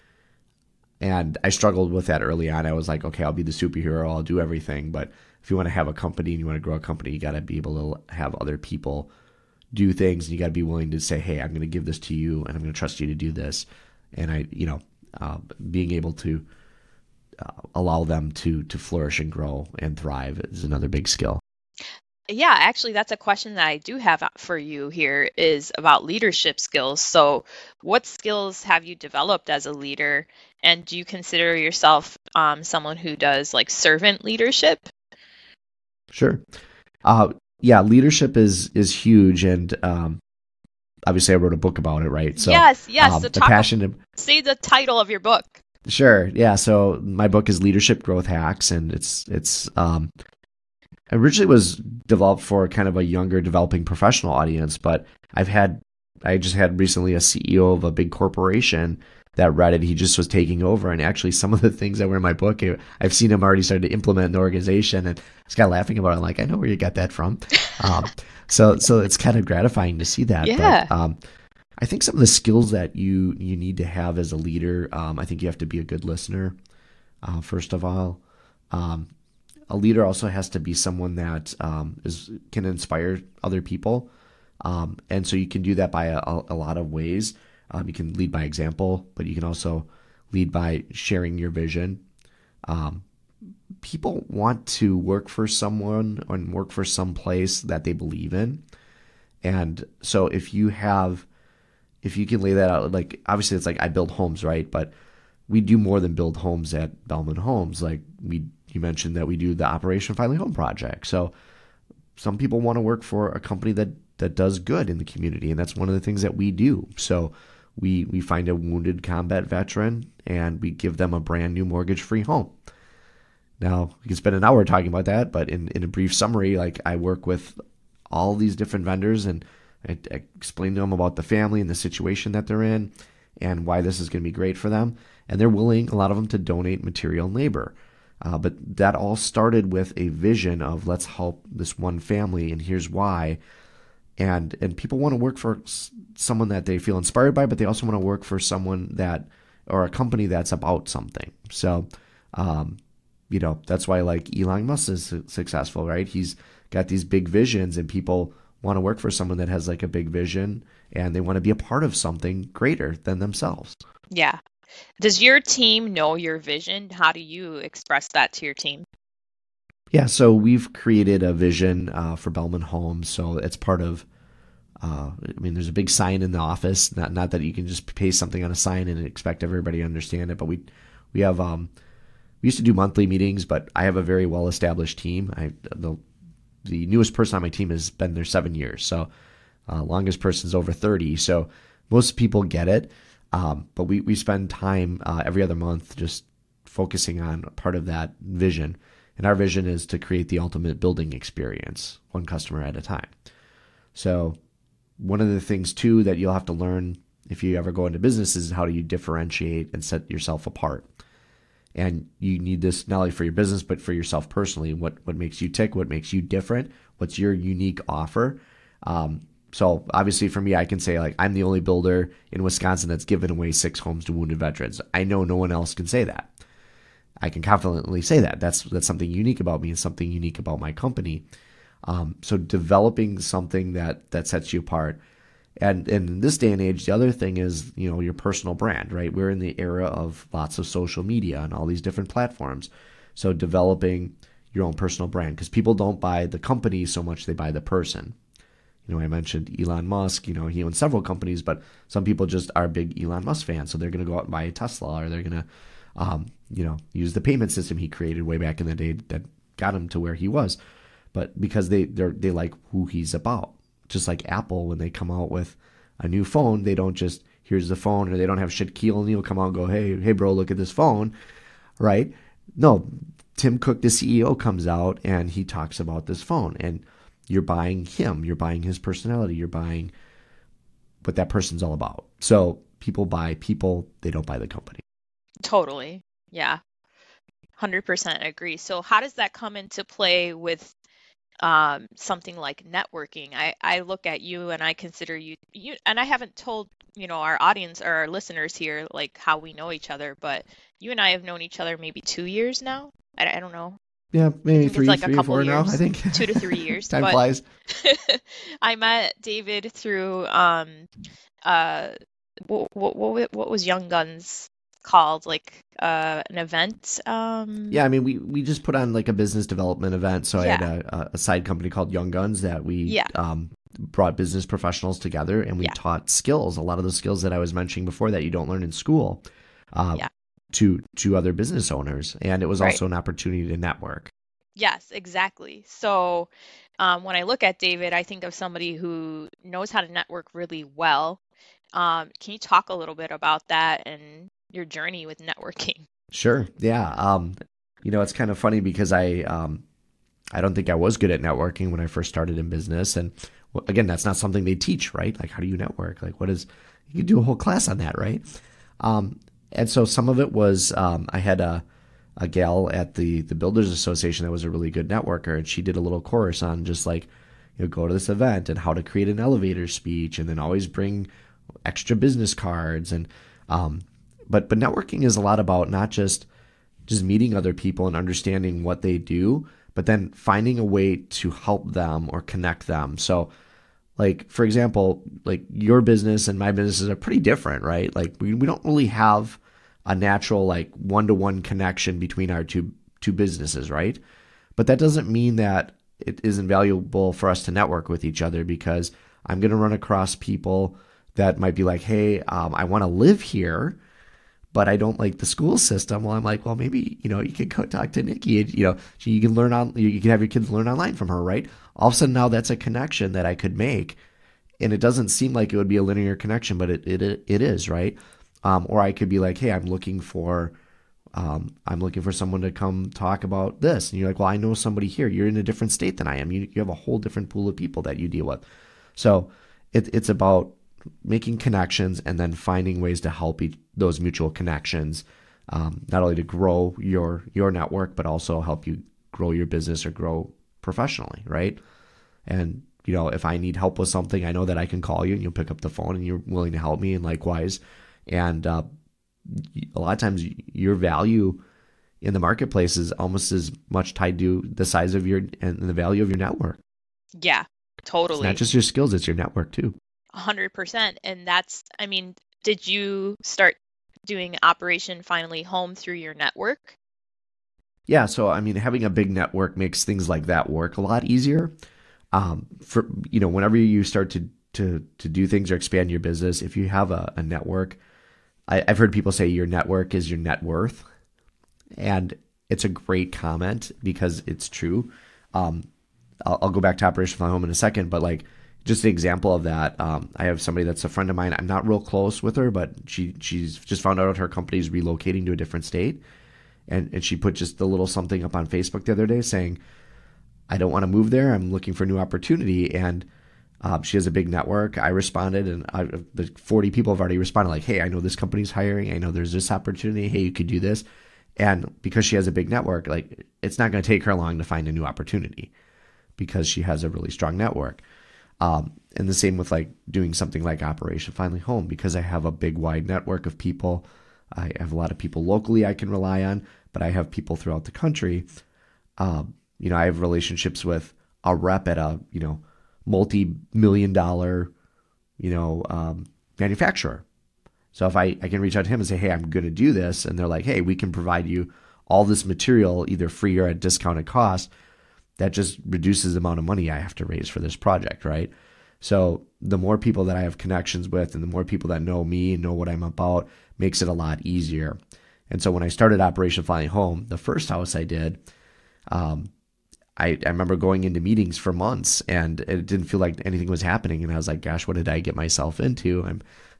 And I struggled with that early on. I was like, okay, I'll be the superhero, I'll do everything. But if you want to have a company and you want to grow a company, you got to be able to have other people do things, and you got to be willing to say, hey, I'm going to give this to you, and I'm going to trust you to do this. And I, you know, uh, being able to uh, allow them to to flourish and grow and thrive is another big skill. Yeah, actually, that's a question that I do have for you here, is about leadership skills. So what skills have you developed as a leader? And do you consider yourself um, someone who does like servant leadership? Sure. Uh, yeah, leadership is is huge, and um, obviously I wrote a book about it, right? So yes, yes. um, so the talk passion. About, say the title of your book. Sure. Yeah. So my book is Leadership Growth Hacks, and it's it's um, originally was developed for kind of a younger, developing professional audience, but I've had I just had recently a C E O of a big corporation that read it. He just was taking over, and actually some of the things that were in my book, I've seen him already started to implement in the organization, and I was kind of laughing about it. I'm like, I know where you got that from. Um, so so it's kind of gratifying to see that. Yeah. But, um, I think some of the skills that you you need to have as a leader, um, I think you have to be a good listener, uh, first of all. Um, a leader also has to be someone that um, is can inspire other people. Um, and so you can do that by a, a lot of ways. Um, you can lead by example, but you can also lead by sharing your vision. Um, people want to work for someone and work for some place that they believe in. And so if you have, if you can lay that out, like obviously it's like I build homes, right? But we do more than build homes at Bellman Homes. Like we, you mentioned that we do the Operation Finally Home project. So some people want to work for a company that that does good in the community, and that's one of the things that we do. So we we find a wounded combat veteran and we give them a brand new mortgage-free home. Now, we can spend an hour talking about that, but in, in a brief summary, like I work with all these different vendors and I, I explain to them about the family and the situation that they're in and why this is going to be great for them. And they're willing, a lot of them, to donate material and labor. Uh, but that all started with a vision of let's help this one family, and here's why. And and people want to work for someone that they feel inspired by, but they also want to work for someone that, or a company that's about something. So, um, you know, that's why like Elon Musk is successful, right? He's got these big visions, and people want to work for someone that has like a big vision, and they want to be a part of something greater than themselves. Yeah. Does your team know your vision? How do you express that to your team? Yeah, so we've created a vision uh, for Bellman Homes. So it's part of, uh, I mean, there's a big sign in the office. Not not that you can just paste something on a sign and expect everybody to understand it, but we we have um, we used to do monthly meetings, but I have a very well established team. I the the newest person on my team has been there seven years, so uh, longest person's over thirty. So most people get it, um, but we we spend time uh, every other month just focusing on part of that vision. And our vision is to create the ultimate building experience, one customer at a time. So one of the things, too, that you'll have to learn if you ever go into business is how do you differentiate and set yourself apart. And you need this not only for your business, but for yourself personally. What what makes you tick? What makes you different? What's your unique offer? Um, so obviously for me, I can say, like, I'm the only builder in Wisconsin that's given away six homes to wounded veterans. I know no one else can say that. I can confidently say that. That's that's something unique about me and something unique about my company. Um, so developing something that that sets you apart. And, and in this day and age, the other thing is, you know, your personal brand, right? We're in the era of lots of social media and all these different platforms. So developing your own personal brand, because people don't buy the company so much, they buy the person. You know, I mentioned Elon Musk, you know, he owns several companies, but some people just are big Elon Musk fans. So they're going to go out and buy a Tesla, or they're going to Um, you know, use the payment system he created way back in the day that got him to where he was. But because they they they like who he's about. Just like Apple, when they come out with a new phone, they don't just, here's the phone, or they don't have Shaquille O'Neal come out and go, hey, hey, bro, look at this phone, right? No, Tim Cook, the C E O, comes out and he talks about this phone, and you're buying him, you're buying his personality, you're buying what that person's all about. So people buy people, they don't buy the company. Totally. Yeah. one hundred percent agree. So how does that come into play with um, something like networking? I, I look at you and I consider you, you, and I haven't told, you know, our audience or our listeners here, like how we know each other, but you and I have known each other maybe two years now. I, I don't know. Yeah, maybe three, like three a or four years, now, I think. Two to three years. Time but flies. I met David through, um, uh, what, what, what, what was Young Guns called, like uh an event? um yeah I mean we we just put on like a business development event. So yeah. I had a, a side company called Young Guns that we yeah. um brought business professionals together, and we yeah. taught skills, a lot of the skills that I was mentioning before that you don't learn in school, uh yeah. to to other business owners. And it was also right. an opportunity to network. Yes, exactly. So um when I look at David, I think of somebody who knows how to network really well. Um can you talk a little bit about that and your journey with networking? Sure. Yeah. Um, you know, it's kind of funny because I, um, I don't think I was good at networking when I first started in business. And well, again, that's not something they teach, right? Like, how do you network? Like, what is, you could do a whole class on that, right? Um, and so some of it was, um, I had a, a gal at the, the Builders Association that was a really good networker, and she did a little course on just like, you know, go to this event and how to create an elevator speech, and then always bring extra business cards. And um, but but networking is a lot about not just just meeting other people and understanding what they do, but then finding a way to help them or connect them. So like, for example, like your business and my businesses are pretty different, right? Like we, we don't really have a natural like one-to-one connection between our two two businesses, right? But that doesn't mean that it isn't valuable for us to network with each other, because I'm going to run across people that might be like, hey, um, I want to live here, but I don't like the school system. Well, I'm like, well, maybe, you know, you could go talk to Nikki. You know, you can learn on, you can have your kids learn online from her, right? All of a sudden now that's a connection that I could make. And it doesn't seem like it would be a linear connection, but it it it is, right? Um, or I could be like, hey, I'm looking for, um, I'm looking for someone to come talk about this. And you're like, well, I know somebody here. You're in a different state than I am. You, you have a whole different pool of people that you deal with. So it, it's about making connections and then finding ways to help each, those mutual connections, um, not only to grow your your network, but also help you grow your business or grow professionally, right? And, you know, if I need help with something, I know that I can call you and you'll pick up the phone and you're willing to help me, and likewise. And uh, a lot of times your value in the marketplace is almost as much tied to the size of your and the value of your network. Yeah, totally. It's not just your skills, it's your network too. one hundred percent. And that's, I mean, did you start doing Operation Finally Home through your network? Yeah, so I mean, having a big network makes things like that work a lot easier. Um, for you know, whenever you start to to to do things or expand your business, if you have a, a network, I, I've heard people say your network is your net worth, and it's a great comment because it's true. Um, I'll, I'll go back to Operation Finally Home in a second, but like just an example of that, um, I have somebody that's a friend of mine. I'm not real close with her, but she she's just found out her company's relocating to a different state, and and she put just a little something up on Facebook the other day saying, I don't want to move there. I'm looking for a new opportunity. And um, she has a big network. I responded, and I, the forty people have already responded like, hey, I know this company's hiring. I know there's this opportunity. Hey, you could do this. And because she has a big network, like it's not going to take her long to find a new opportunity because she has a really strong network. Um, and the same with like doing something like Operation Finally Home, because I have a big wide network of people. I have a lot of people locally I can rely on, but I have people throughout the country. Um, You know, I have relationships with a rep at a, you know, multi-million dollar, you know, um, manufacturer. So if I, I can reach out to him and say, hey, I'm going to do this. And they're like, hey, we can provide you all this material either free or at discounted cost. That just reduces the amount of money I have to raise for this project, right? So the more people that I have connections with and the more people that know me and know what I'm about makes it a lot easier. And so when I started Operation Finally Home, the first house I did, um, I, I remember going into meetings for months and it didn't feel like anything was happening. And I was like, gosh, what did I get myself into? I'm,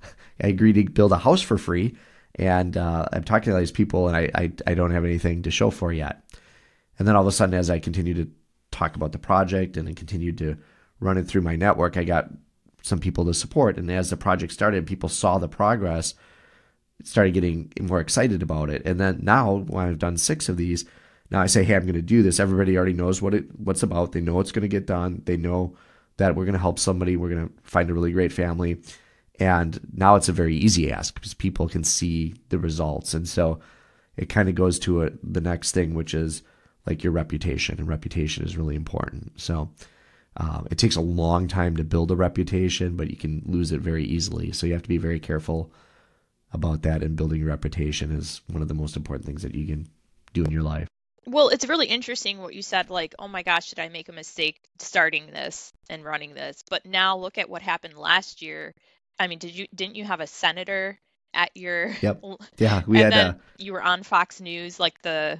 I agreed to build a house for free. And uh, I'm talking to all these people and I, I, I don't have anything to show for yet. And then all of a sudden, as I continued to talk about the project and then continued to run it through my network, I got some people to support. And as the project started, people saw the progress, started getting more excited about it. And then now when I've done six of these, now I say, hey, I'm going to do this. Everybody already knows what it what's about. They know it's going to get done. They know that we're going to help somebody. We're going to find a really great family. And now it's a very easy ask because people can see the results. And so it kind of goes to a, the next thing, which is like your reputation. And reputation is really important. So uh, it takes a long time to build a reputation, but you can lose it very easily. So you have to be very careful about that. And building your reputation is one of the most important things that you can do in your life. Well, it's really interesting what you said, like, oh my gosh, did I make a mistake starting this and running this? But now look at what happened last year. I mean, did you didn't you have a senator at your Yep. Yeah, we and had then a you were on Fox News, like the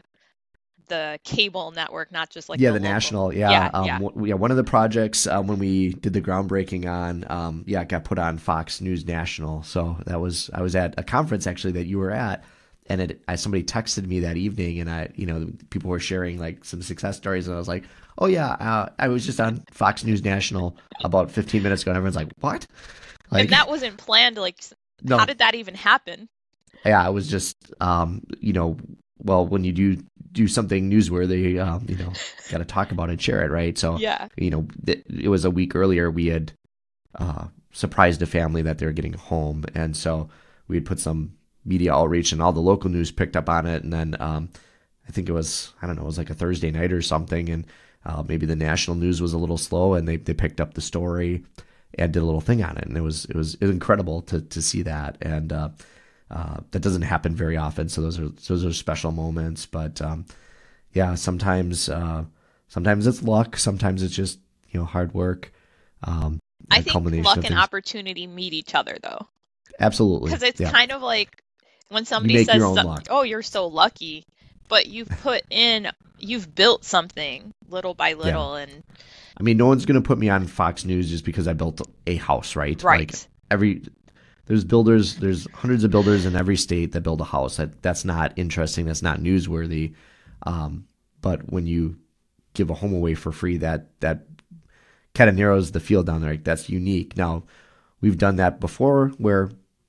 the cable network, not just like yeah, the, the local. national. Yeah, Yeah, um, yeah. w- yeah. One of the projects um, when we did the groundbreaking on, um, yeah, it got put on Fox News National. So that was I was at a conference actually that you were at, and it I, somebody texted me that evening, and I, you know, people were sharing like some success stories, and I was like, oh yeah, uh, I was just on Fox News National about fifteen minutes ago, and everyone's like, what? Like, And that wasn't planned. Like, s- no, how did that even happen? yeah, it was just, um, you know, well, when you do do something newsworthy, um, you know, got to talk about it, share it, right? So, Yeah. you know, th- it was a week earlier we had uh, surprised a family that they were getting home. And so we'd put some media outreach, and all the local news picked up on it. And then um, I think it was, I don't know, it was like a Thursday night or something. And uh, maybe the national news was a little slow, and they, they picked up the story and did a little thing on it. And it was, it was, it was incredible to, to see that. And uh, uh, that doesn't happen very often. So those are, those are special moments. But um, yeah, sometimes, uh, sometimes it's luck. Sometimes it's just, you know, hard work. Um, I think luck and opportunity meet each other, though. Absolutely. Because it's yeah. kind of like when somebody says, so, oh, you're so lucky, but you've put in, you've built something little by little. Yeah. And I mean, no one's going to put me on Fox News just because I built a house, right? Right. Like every, there's builders, there's hundreds of builders in every state that build a house. That, that's not interesting. That's not newsworthy. Um, but when you give a home away for free, that, that kind of narrows the field down there. Like, that's unique. Now, we've done that before where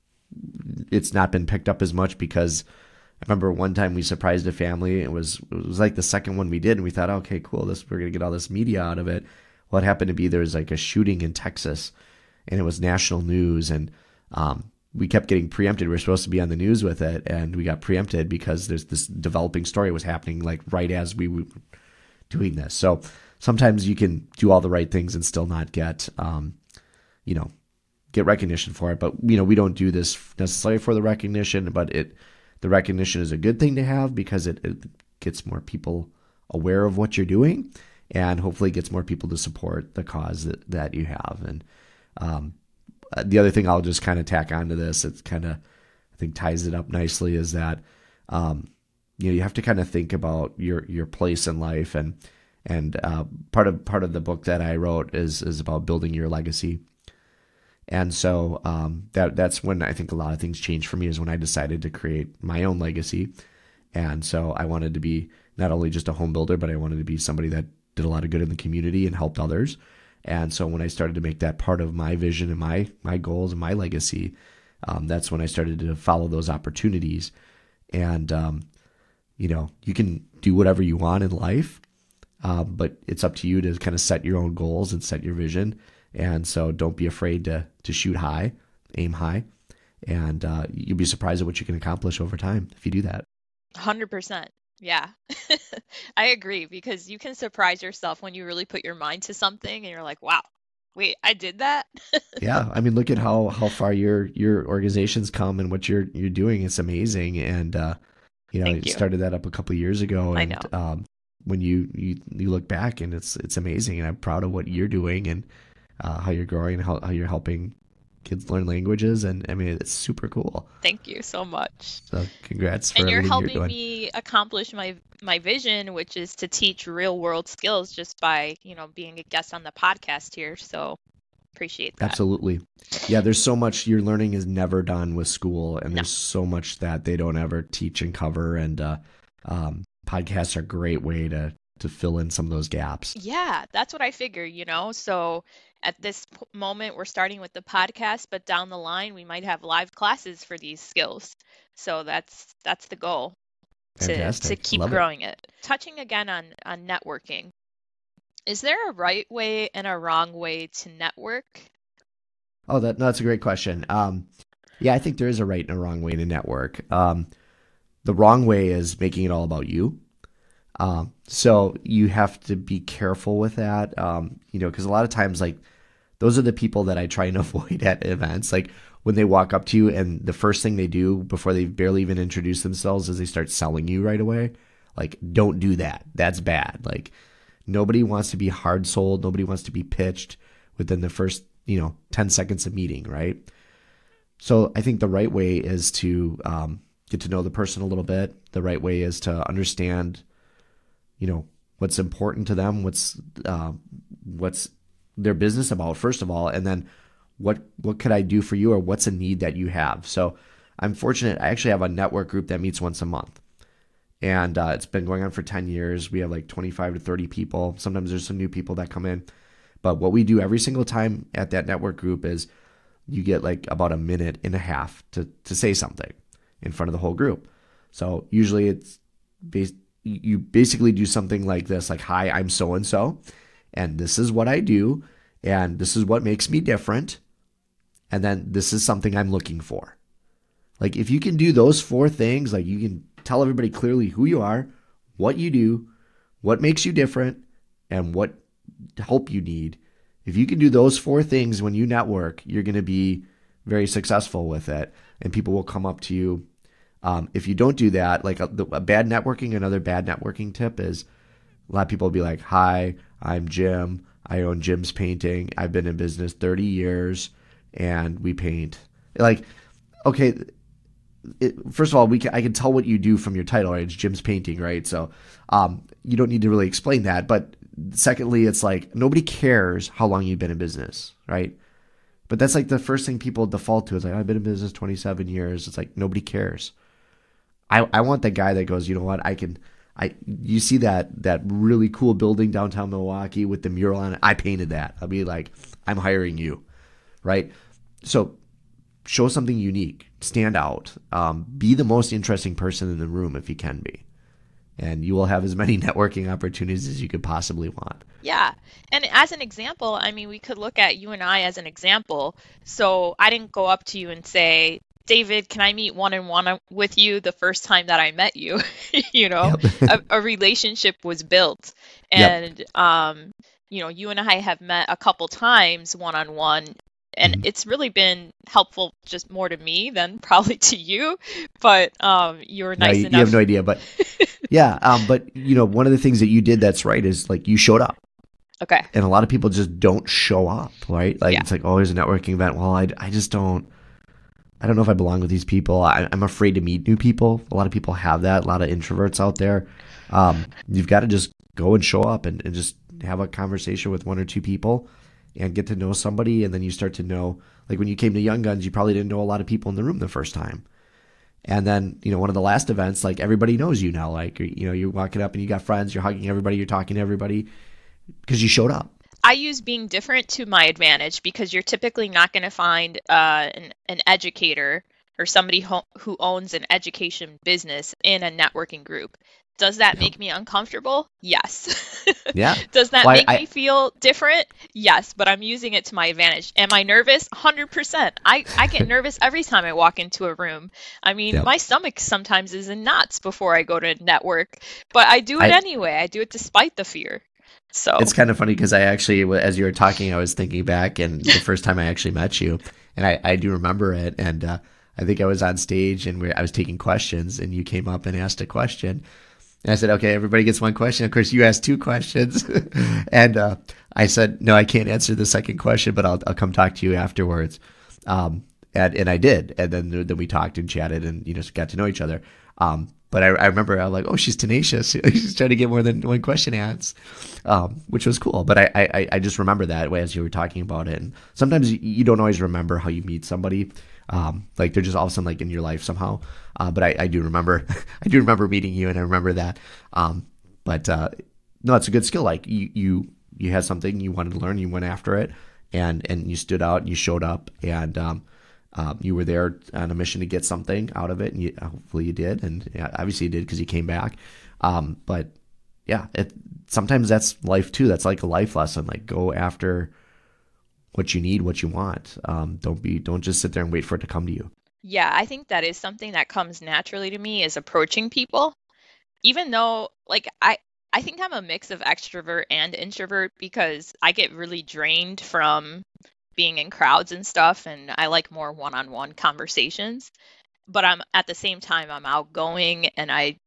it's not been picked up as much, because I remember one time we surprised a family. It was it was like the second one we did, and we thought, okay, cool, this we're gonna get all this media out of it. Well, it happened to be there was like a shooting in Texas, and it was national news, and um, we kept getting preempted. We were supposed to be on the news with it, and we got preempted because there's this developing story was happening like right as we were doing this. So sometimes you can do all the right things and still not get, um, you know, get recognition for it. But, you know, we don't do this necessarily for the recognition, but it, the recognition is a good thing to have, because it, it gets more people aware of what you're doing, and hopefully gets more people to support the cause that, that you have. And um, the other thing I'll just kind of tack onto this, it's kind of, I think ties it up nicely, is that, um, you know, you have to kind of think about your, your place in life. And, and uh, part of, part of the book that I wrote is, is about building your legacy. And so um, that that's when I think a lot of things changed for me, is when I decided to create my own legacy. And so I wanted to be not only just a home builder, but I wanted to be somebody that did a lot of good in the community and helped others. And so when I started to make that part of my vision and my my goals and my legacy, um, that's when I started to follow those opportunities. And, um, you know, you can do whatever you want in life, uh, but it's up to you to kind of set your own goals and set your vision. And so don't be afraid to to shoot high, aim high, and uh, you'll be surprised at what you can accomplish over time if you do that. one hundred percent. Yeah, I agree, because you can surprise yourself when you really put your mind to something and you're like, wow, wait, I did that? Yeah, I mean, look at how, how far your your organization's come and what you're you're doing. It's amazing. And, uh, you know, Thank you you. started that up a couple of years ago. And, I know. Um, when you, you, you look back, and it's it's amazing, and I'm proud of what you're doing, and Uh, how you're growing, how, how you're helping kids learn languages. And I mean, it's super cool. Thank you so much. So congrats for And you're everything helping you're doing. me accomplish my my vision, which is to teach real world skills just by, you know, being a guest on the podcast here. So appreciate that. Absolutely. Yeah, there's so much. Your learning is never done with school, and No. there's so much that they don't ever teach and cover. And uh, um, podcasts are a great way to to fill in some of those gaps. Yeah, that's what I figure, you know. So at this p- moment, we're starting with the podcast, but down the line, we might have live classes for these skills. So that's that's the goal, to to Fantastic. keep Love it. growing it. Touching again on on networking, is there a right way and a wrong way to network? Oh, that no, that's a great question. Um, yeah, I think there is a right and a wrong way to network. Um, the wrong way is making it all about you. Um, so you have to be careful with that. Um, you know, because a lot of times, like, those are the people that I try and avoid at events. Like, when they walk up to you, and the first thing they do before they barely even introduce themselves is they start selling you right away. Like, don't do that. That's bad. Like, nobody wants to be hard sold. Nobody wants to be pitched within the first, you know, ten seconds of meeting, right? So I think the right way is to um, get to know the person a little bit. The right way is to understand, you know, what's important to them, what's uh, what's their business about, first of all, and then what what could I do for you, or what's a need that you have. So I'm fortunate. I actually have a network group that meets once a month, and uh, it's been going on for ten years. We have like twenty-five to thirty people. Sometimes there's some new people that come in, but what we do every single time at that network group is you get like about a minute and a half to to say something in front of the whole group. So usually it's based. You basically do something like this, like, hi, I'm so-and-so, and this is what I do, and this is what makes me different, and then this is something I'm looking for. Like if you can do those four things, like you can tell everybody clearly who you are, what you do, what makes you different, and what help you need. If you can do those four things when you network, you're going to be very successful with it, and people will come up to you. Um, if you don't do that, like a, a bad networking, another bad networking tip is a lot of people will be like, hi, I'm Jim. I own Jim's Painting. I've been in business thirty years and we paint. Like, okay, it, first of all, we can, I can tell what you do from your title, right? It's Jim's Painting, right? So um, you don't need to really explain that. But secondly, it's like nobody cares how long you've been in business, right? But that's like the first thing people default to is like, I've been in business twenty-seven years. It's like nobody cares. I, I want the guy that goes, you know what, I can, I you see that that really cool building downtown Milwaukee with the mural on it? I painted that. I'll be like, I'm hiring you, right? So show something unique, stand out, um, be the most interesting person in the room if you can be, and you will have as many networking opportunities as you could possibly want. Yeah. And as an example, I mean, we could look at you and I as an example. So I didn't go up to you and say, David, can I meet one-on-one with you the first time that I met you? you know, yep. a, a relationship was built. And, yep. um, you know, you and I have met a couple times one-on-one, and mm-hmm. it's really been helpful just more to me than probably to you. But um, you're nice no, you, enough. You have no idea. But yeah, um, but, you know, one of the things that you did that's right is like you showed up. Okay. And a lot of people just don't show up, right? Like yeah. It's like, oh, there's a networking event. Well, I, I just don't. I don't know if I belong with these people. I, I'm afraid to meet new people. A lot of people have that. A lot of introverts out there. Um, you've got to just go and show up and, and just have a conversation with one or two people and get to know somebody. And then you start to know, like when you came to Young Guns, you probably didn't know a lot of people in the room the first time. And then, you know, one of the last events, like everybody knows you now. Like, you know, you're walking up and you got friends, you're hugging everybody, you're talking to everybody because you showed up. I use being different to my advantage because you're typically not going to find uh, an, an educator or somebody ho- who owns an education business in a networking group. Does that make me uncomfortable? Yes. Yeah. Does that well, make I, me feel different? Yes, but I'm using it to my advantage. Am I nervous? one hundred percent. I, I get nervous every time I walk into a room. I mean, yep. my stomach sometimes is in knots before I go to network, but I do it I, anyway. I do it despite the fear. So it's kind of funny because I actually, as you were talking, I was thinking back and the first time I actually met you, and I, I do remember it. And uh, I think I was on stage and we, I was taking questions, and you came up and asked a question. And I said, okay, everybody gets one question. Of course, you asked two questions. and uh, I said, no, I can't answer the second question, but I'll, I'll come talk to you afterwards. Um, and, and I did. And then, then we talked and chatted and, you know, got to know each other. Um, But I, I remember I was like, oh, she's tenacious. She's trying to get more than one question asked, um, which was cool. But I, I, I just remember that way as you were talking about it. And sometimes you don't always remember how you meet somebody. Um, like they're just all of a sudden like in your life somehow. Uh, but I, I do remember, I do remember meeting you, and I remember that. Um, but uh, no, it's a good skill. Like you, you, you had something you wanted to learn, you went after it, and and you stood out, and you showed up, and um, Um, you were there on a mission to get something out of it, and you, hopefully you did, and yeah, obviously you did because you came back. Um, but yeah, it, sometimes that's life too. That's like a life lesson. Like go after what you need, what you want. Um, don't be, don't just sit there and wait for it to come to you. Yeah, I think that is something that comes naturally to me is approaching people. Even though, like I, I think I'm a mix of extrovert and introvert because I get really drained from being in crowds and stuff, and I like more one-on-one conversations, but I'm at the same time I'm outgoing, and I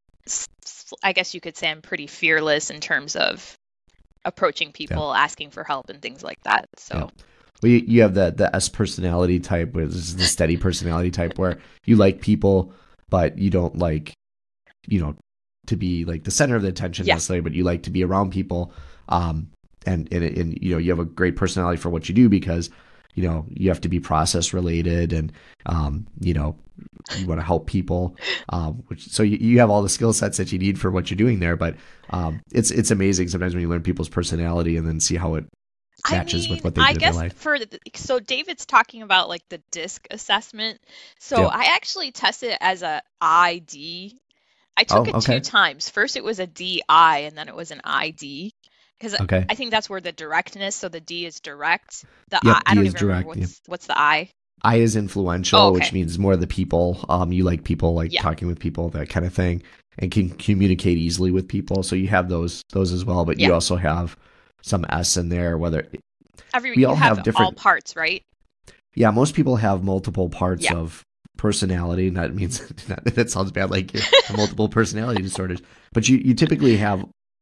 I guess you could say I'm pretty fearless in terms of approaching people, yeah. asking for help and things like that. So yeah. Well, you, you have the the S personality type, which is the steady personality type, where you like people, but you don't like, you know, to be like the center of the attention yeah. necessarily, but you like to be around people. Um, And, and, and, you know, you have a great personality for what you do because, you know, you have to be process related and, um, you know, you want to help people. Um, which, so you, you have all the skill sets that you need for what you're doing there. But um, it's it's amazing sometimes when you learn people's personality and then see how it matches I mean, with what they do I in guess their life. for the, so David's talking about like the DISC assessment. So Yeah. I actually tested it as a I D. I took Oh, it two okay. times. First it was a D I and then it was an I D because Okay. I think that's where the directness, so the D is direct. The I, Yep. I D don't is even remember direct. Yep. what's what's the I. I is Oh, influential, which okay. means more of the people. Um, you like people, like Yeah. talking with people, that kind of thing, and can communicate easily with people. So you have those those as well, but Yeah. you also have some S in there. Whether Every we you all have have all different, parts, right? yeah, most people have multiple parts Yeah. of personality. That means not, that sounds bad, like you have multiple personality disorders, but you you typically have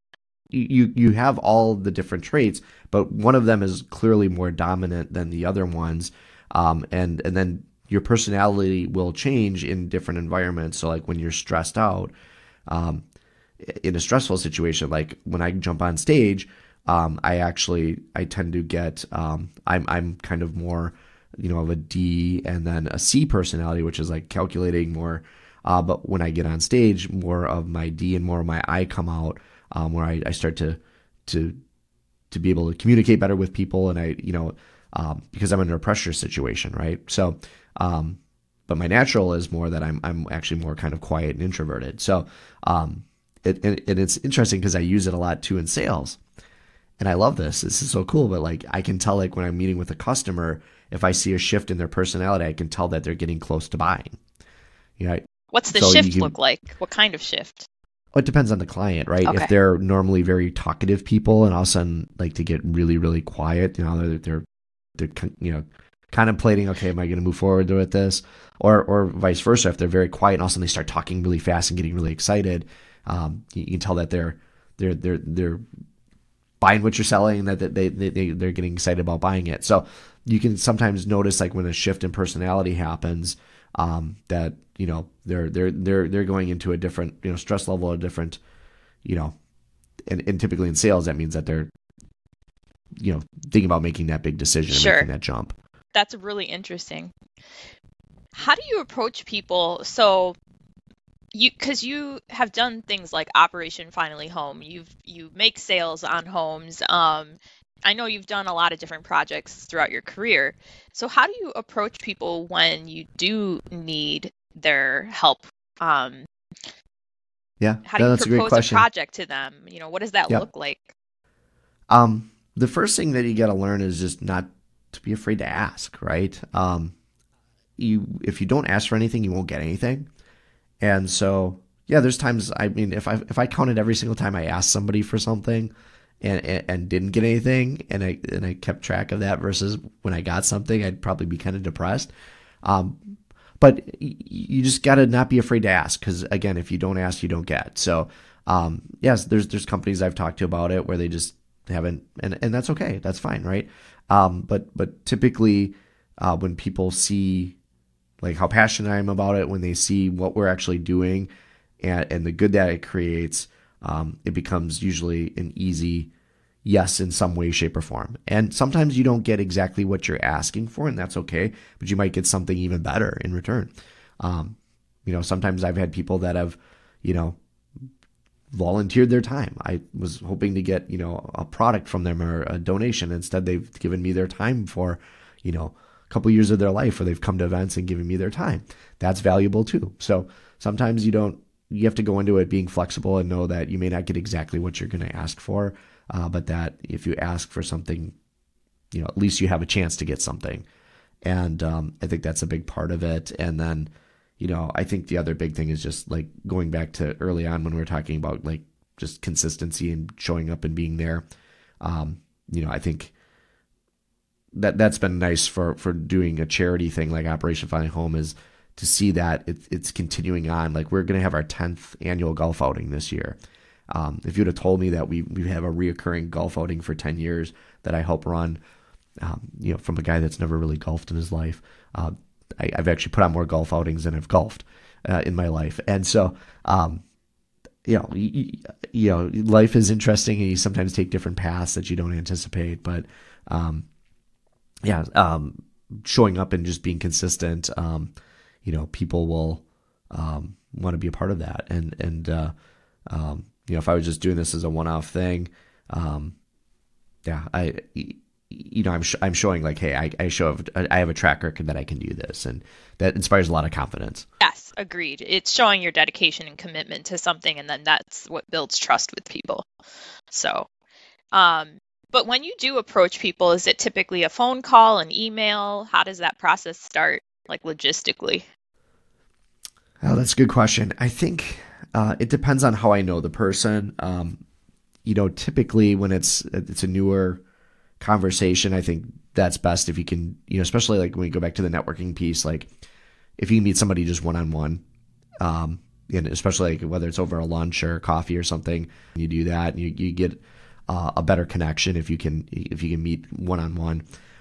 you you have all the different traits, but one of them is clearly more dominant than the other ones, um, and and then your personality will change in different environments. So like when you're stressed out, um, in a stressful situation, like when I jump on stage, um, I actually I tend to get um, I'm I'm kind of more, you know, of a D and then a C personality, which is like calculating more. Uh, but when I get on stage, more of my D and more of my I come out, um, where I, I start to to to be able to communicate better with people, and I you know um, because I'm under a pressure situation, right? So, um, but my natural is more that I'm I'm actually more kind of quiet and introverted. So, um, it, and, and it's interesting because I use it a lot too in sales, and I love this. This is so cool. But like I can tell, like when I'm meeting with a customer, if I see a shift in their personality, I can tell that they're getting close to buying. You know, What's the so you shift can. look like? What kind of shift? Well, it depends on the client, right? If Okay. they're normally very talkative people and all of a sudden like to get really, really quiet, you know, they're they're, they're con- you know contemplating, okay, am I going to move forward with this, or or vice versa? If they're very quiet and all of a sudden they start talking really fast and getting really excited, um, you, you can tell that they're they're they're they're buying what you're selling, and that they they they they're getting excited about buying it. So you can sometimes notice like when a shift in personality happens, um, that you know they're they're they're they're going into a different you know stress level, a different you know, and, and typically in sales that means that they're you know thinking about making that big decision and Sure. making that jump. That's really interesting. How do you approach people? So you, because you have done things like Operation Finally Home, you've you make sales on homes. Um, I know you've done a lot of different projects throughout your career. So how do you approach people when you do need their help? Um, Yeah, how do no, you that's a great propose a question. project to them? You know, what does that Yep. look like? Um, the first thing that you got to learn is just not to be afraid to ask, right? Um, you if you don't ask for anything, you won't get anything. And so, yeah, there's times. I mean, if I if I counted every single time I asked somebody for something, and, and and didn't get anything, and I and I kept track of that versus when I got something, I'd probably be kind of depressed. Um, but y- you just got to not be afraid to ask, because again, if you don't ask, you don't get. So, um, yes, there's there's companies I've talked to about it where they just haven't, and and that's okay, that's fine, right? Um, but but typically, uh, when people see like how passionate I am about it, when they see what we're actually doing and, and the good that it creates, um, it becomes usually an easy yes in some way, shape, or form. And sometimes you don't get exactly what you're asking for, and that's okay, but you might get something even better in return. Um, you know, sometimes I've had people that have, you know, volunteered their time. I was hoping to get, you know, a product from them or a donation. Instead, they've given me their time for, you know, a couple years of their life where they've come to events and given me their time. That's valuable too. So sometimes you don't, you have to go into it being flexible and know that you may not get exactly what you're going to ask for, uh, but that if you ask for something, you know, at least you have a chance to get something. And um, I think that's a big part of it. And then, you know, I think the other big thing is just like going back to early on when we were talking about like just consistency and showing up and being there. Um, you know, I think that that's been nice for, for doing a charity thing like Operation Finally Home, is to see that it, it's continuing on. Like we're going to have our tenth annual golf outing this year. Um, if you'd have told me that we, we have a reoccurring golf outing for ten years that I help run, um, you know, from a guy that's never really golfed in his life, uh, I, I've actually put on more golf outings than I've golfed uh, in my life. And so, um, you know, you, you know, life is interesting, and you sometimes take different paths that you don't anticipate. But um, yeah, um, showing up and just being consistent, um, you know, people will um, want to be a part of that. And and uh, um, you know, if I was just doing this as a one-off thing, um, yeah, I you know, I'm sh- I'm showing like, hey, I, I show I have a track record that I can do this, and that inspires a lot of confidence. Yes, agreed. It's showing your dedication and commitment to something, and then that's what builds trust with people. So, um, but when you do approach people, is it typically a phone call, an email? How does that process start, like logistically? Oh, that's a good question. I think uh, it depends on how I know the person. Um, you know, typically when it's it's a newer conversation, I think that's best if you can, you know, especially like when we go back to the networking piece, like if you meet somebody just one on one, um, and especially like whether it's over a lunch or coffee or something, you do that, and you you get uh, a better connection if you can if you can meet one on one.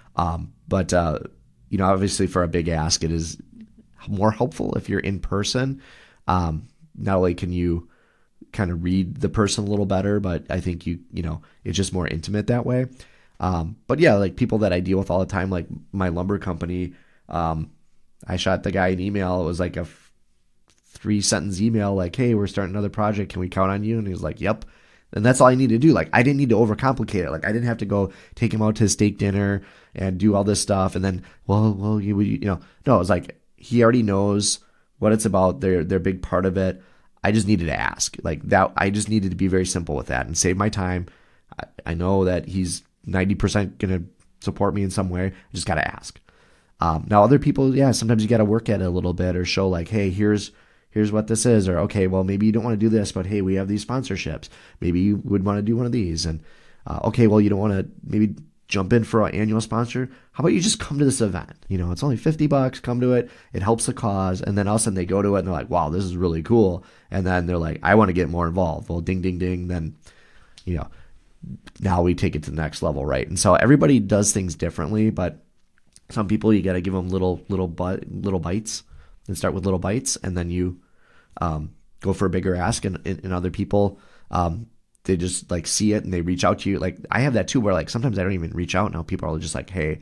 But uh, you know, obviously for a big ask, it is more helpful if you're in person. Um, not only can you kind of read the person a little better, but I think you you know it's just more intimate that way. Um, but yeah, like people that I deal with all the time, like my lumber company, um, I shot the guy an email. It was like a f- three sentence email, like, hey, we're starting another project. Can we count on you? And he was like, yep. And that's all I need to do. Like, I didn't need to overcomplicate it. Like, I didn't have to go take him out to his steak dinner and do all this stuff. And then, well, well, you, you know, no, it was like, he already knows what it's about. They're, they're a big part of it. I just needed to ask like that. I just needed to be very simple with that and save my time. I, I know that he's ninety percent going to support me in some way. I just got to ask. Um, now other people, yeah, sometimes you got to work at it a little bit or show like, hey, here's, here's what this is. Or, okay, well, maybe you don't want to do this, but hey, we have these sponsorships. Maybe you would want to do one of these. And, uh, okay, well, you don't want to maybe jump in for an annual sponsor. How about you just come to this event? You know, it's only fifty bucks, come to it. It helps the cause. And then all of a sudden they go to it and they're like, wow, this is really cool. And then they're like, I want to get more involved. Well, ding, ding, ding. Then, you know, now we take it to the next level, right? And so everybody does things differently, but some people you got to give them little little but little bites and start with little bites, and then you um, go for a bigger ask. And, and other people, um, they just like see it and they reach out to you. Like I have that too, where like sometimes I don't even reach out now. People are just like, hey,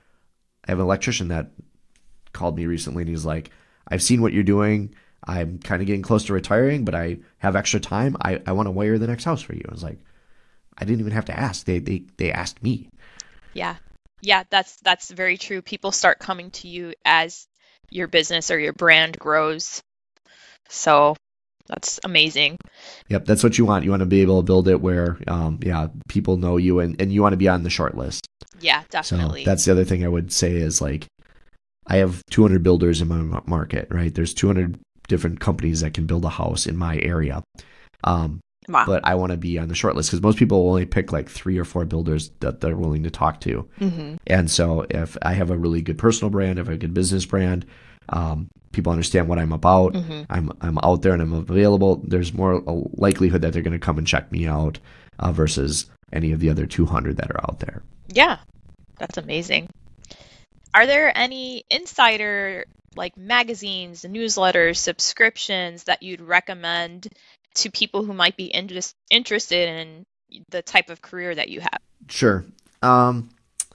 I have an electrician that called me recently, and he's like, I've seen what you're doing. I'm kind of getting close to retiring, but I have extra time. I, I want to wire the next house for you. I was like, I didn't even have to ask. They they they asked me. Yeah. Yeah, that's that's very true. People start coming to you as your business or your brand grows. So that's amazing. Yep, that's what you want. You want to be able to build it where um yeah, people know you, and, and you want to be on the short list. Yeah, definitely. So that's the other thing I would say is like I have two hundred builders in my market, right? There's two hundred different companies that can build a house in my area. Um Wow. But I want to be on the short list because most people will only pick like three or four builders that they're willing to talk to. Mm-hmm. And so if I have a really good personal brand, if I have a good business brand, um, people understand what I'm about, mm-hmm. I'm I'm out there and I'm available, there's more likelihood that they're going to come and check me out uh, versus any of the other two hundred that are out there. Yeah, that's amazing. Are there any insider like magazines, newsletters, subscriptions that you'd recommend to people who might be interest, interested in the type of career that you have? Sure. Um,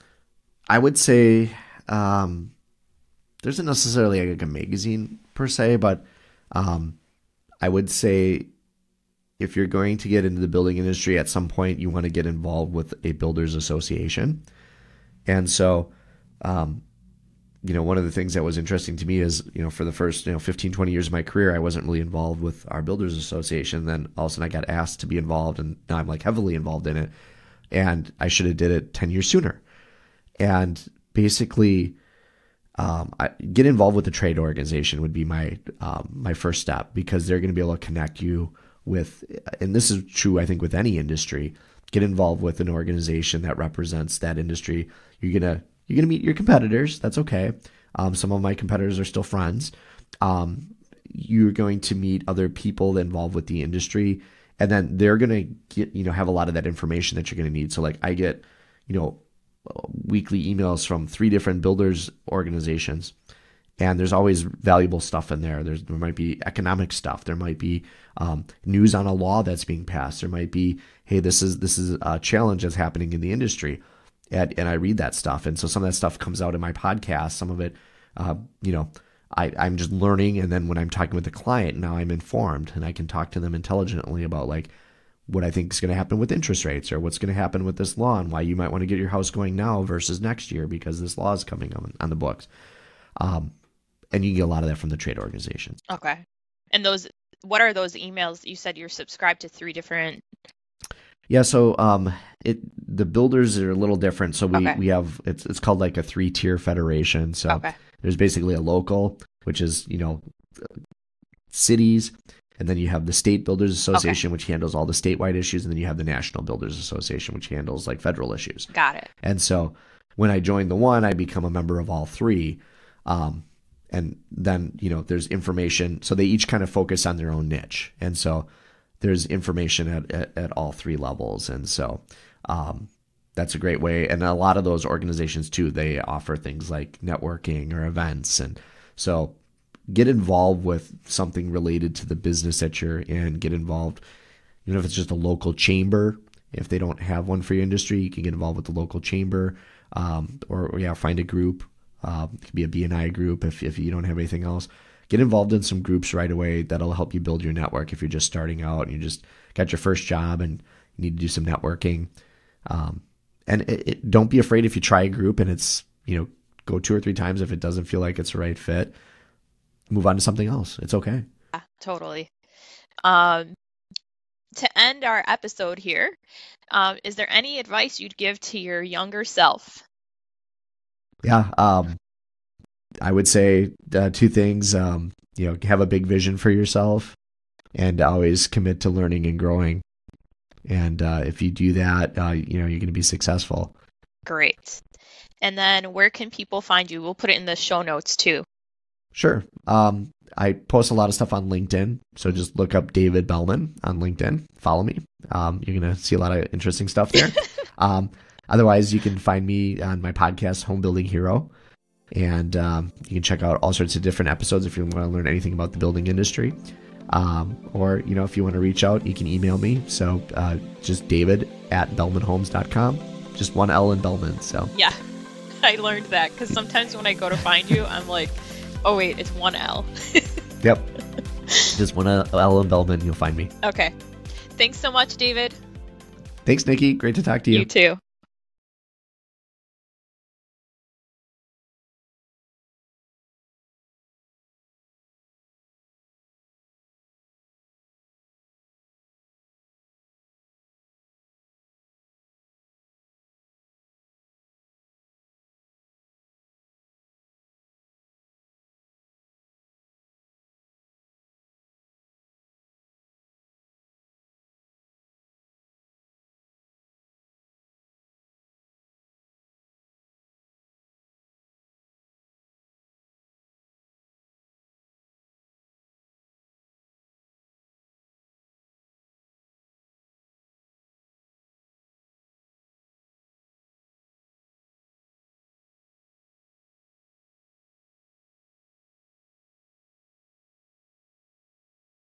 I would say um, there isn't necessarily like a magazine per se, but um, I would say if you're going to get into the building industry at some point, you want to get involved with a builders association. And so, um, you know, one of the things that was interesting to me is, you know, for the first, you know, fifteen, twenty years of my career, I wasn't really involved with our builders association. Then all of a sudden I got asked to be involved, and now I'm like heavily involved in it. And I should have did it ten years sooner. And basically, um, I, get involved with the trade organization would be my, um, my first step, because they're going to be able to connect you with, and this is true, I think, with any industry, get involved with an organization that represents that industry. You're going to, You're going to meet your competitors. That's okay. Um, some of my competitors are still friends. Um, you're going to meet other people involved with the industry, and then they're going to get, you know, have a lot of that information that you're going to need. So like I get, you know, weekly emails from three different builders organizations, and there's always valuable stuff in there. There's, there might be economic stuff. There might be um, news on a law that's being passed. There might be, hey, this is, this is a challenge that's happening in the industry. And, and I read that stuff. And so some of that stuff comes out in my podcast. Some of it, uh, you know, I, I'm just learning. And then when I'm talking with the client, now I'm informed and I can talk to them intelligently about like, what I think is going to happen with interest rates, or what's going to happen with this law, and why you might want to get your house going now versus next year because this law is coming on, on the books. Um, and you can get a lot of that from the trade organizations. Okay. And those, what are those emails? You said you're subscribed to three different. Yeah, so um, it the builders are a little different. So we, Okay. we have it's it's called like a three tier federation. So Okay. there's basically a local, which is you know cities, and then you have the State Builders Association, Okay. which handles all the statewide issues, and then you have the National Builders Association, which handles like federal issues. Got it. And so when I joined the one, I become a member of all three. Um, and then you know there's information. So they each kind of focus on their own niche, and so there's information at, at, at all three levels. And so um, that's a great way. And a lot of those organizations too, they offer things like networking or events. And so get involved with something related to the business that you're in. Get involved, even if it's just a local chamber. If they don't have one for your industry, you can get involved with the local chamber, um, or, or yeah, find a group. Uh, it could be a B and I group if, if you don't have anything else. Get involved in some groups right away. That'll help you build your network if you're just starting out and you just got your first job and you need to do some networking. Um, and it, it, don't be afraid if you try a group and it's, you know, go two or three times. If it doesn't feel like it's the right fit, move on to something else. It's okay. Yeah, totally. Um, to end our episode here, um, is there any advice you'd give to your younger self? Yeah. Um, I would say uh, two things. Um, you know, have a big vision for yourself and always commit to learning and growing. And uh, if you do that, uh, you know, you're going to be successful. Great. And then where can people find you? We'll put it in the show notes too. Sure. Um, I post a lot of stuff on LinkedIn. So just look up David Bellman on LinkedIn. Follow me. Um, you're going to see a lot of interesting stuff there. um, otherwise, you can find me on my podcast, Home Building Hero. And um, you can check out all sorts of different episodes if you want to learn anything about the building industry. Um, or, you know, if you want to reach out, you can email me. So uh, just David at Bellman Homes dot com. Just one L in Bellman. So Yeah, I learned that because sometimes when I go to find you, I'm like, oh, wait, it's one L. Yep. Just one L in Bellman, you'll find me. Okay. Thanks so much, David. Thanks, Nikki. Great to talk to you. You too.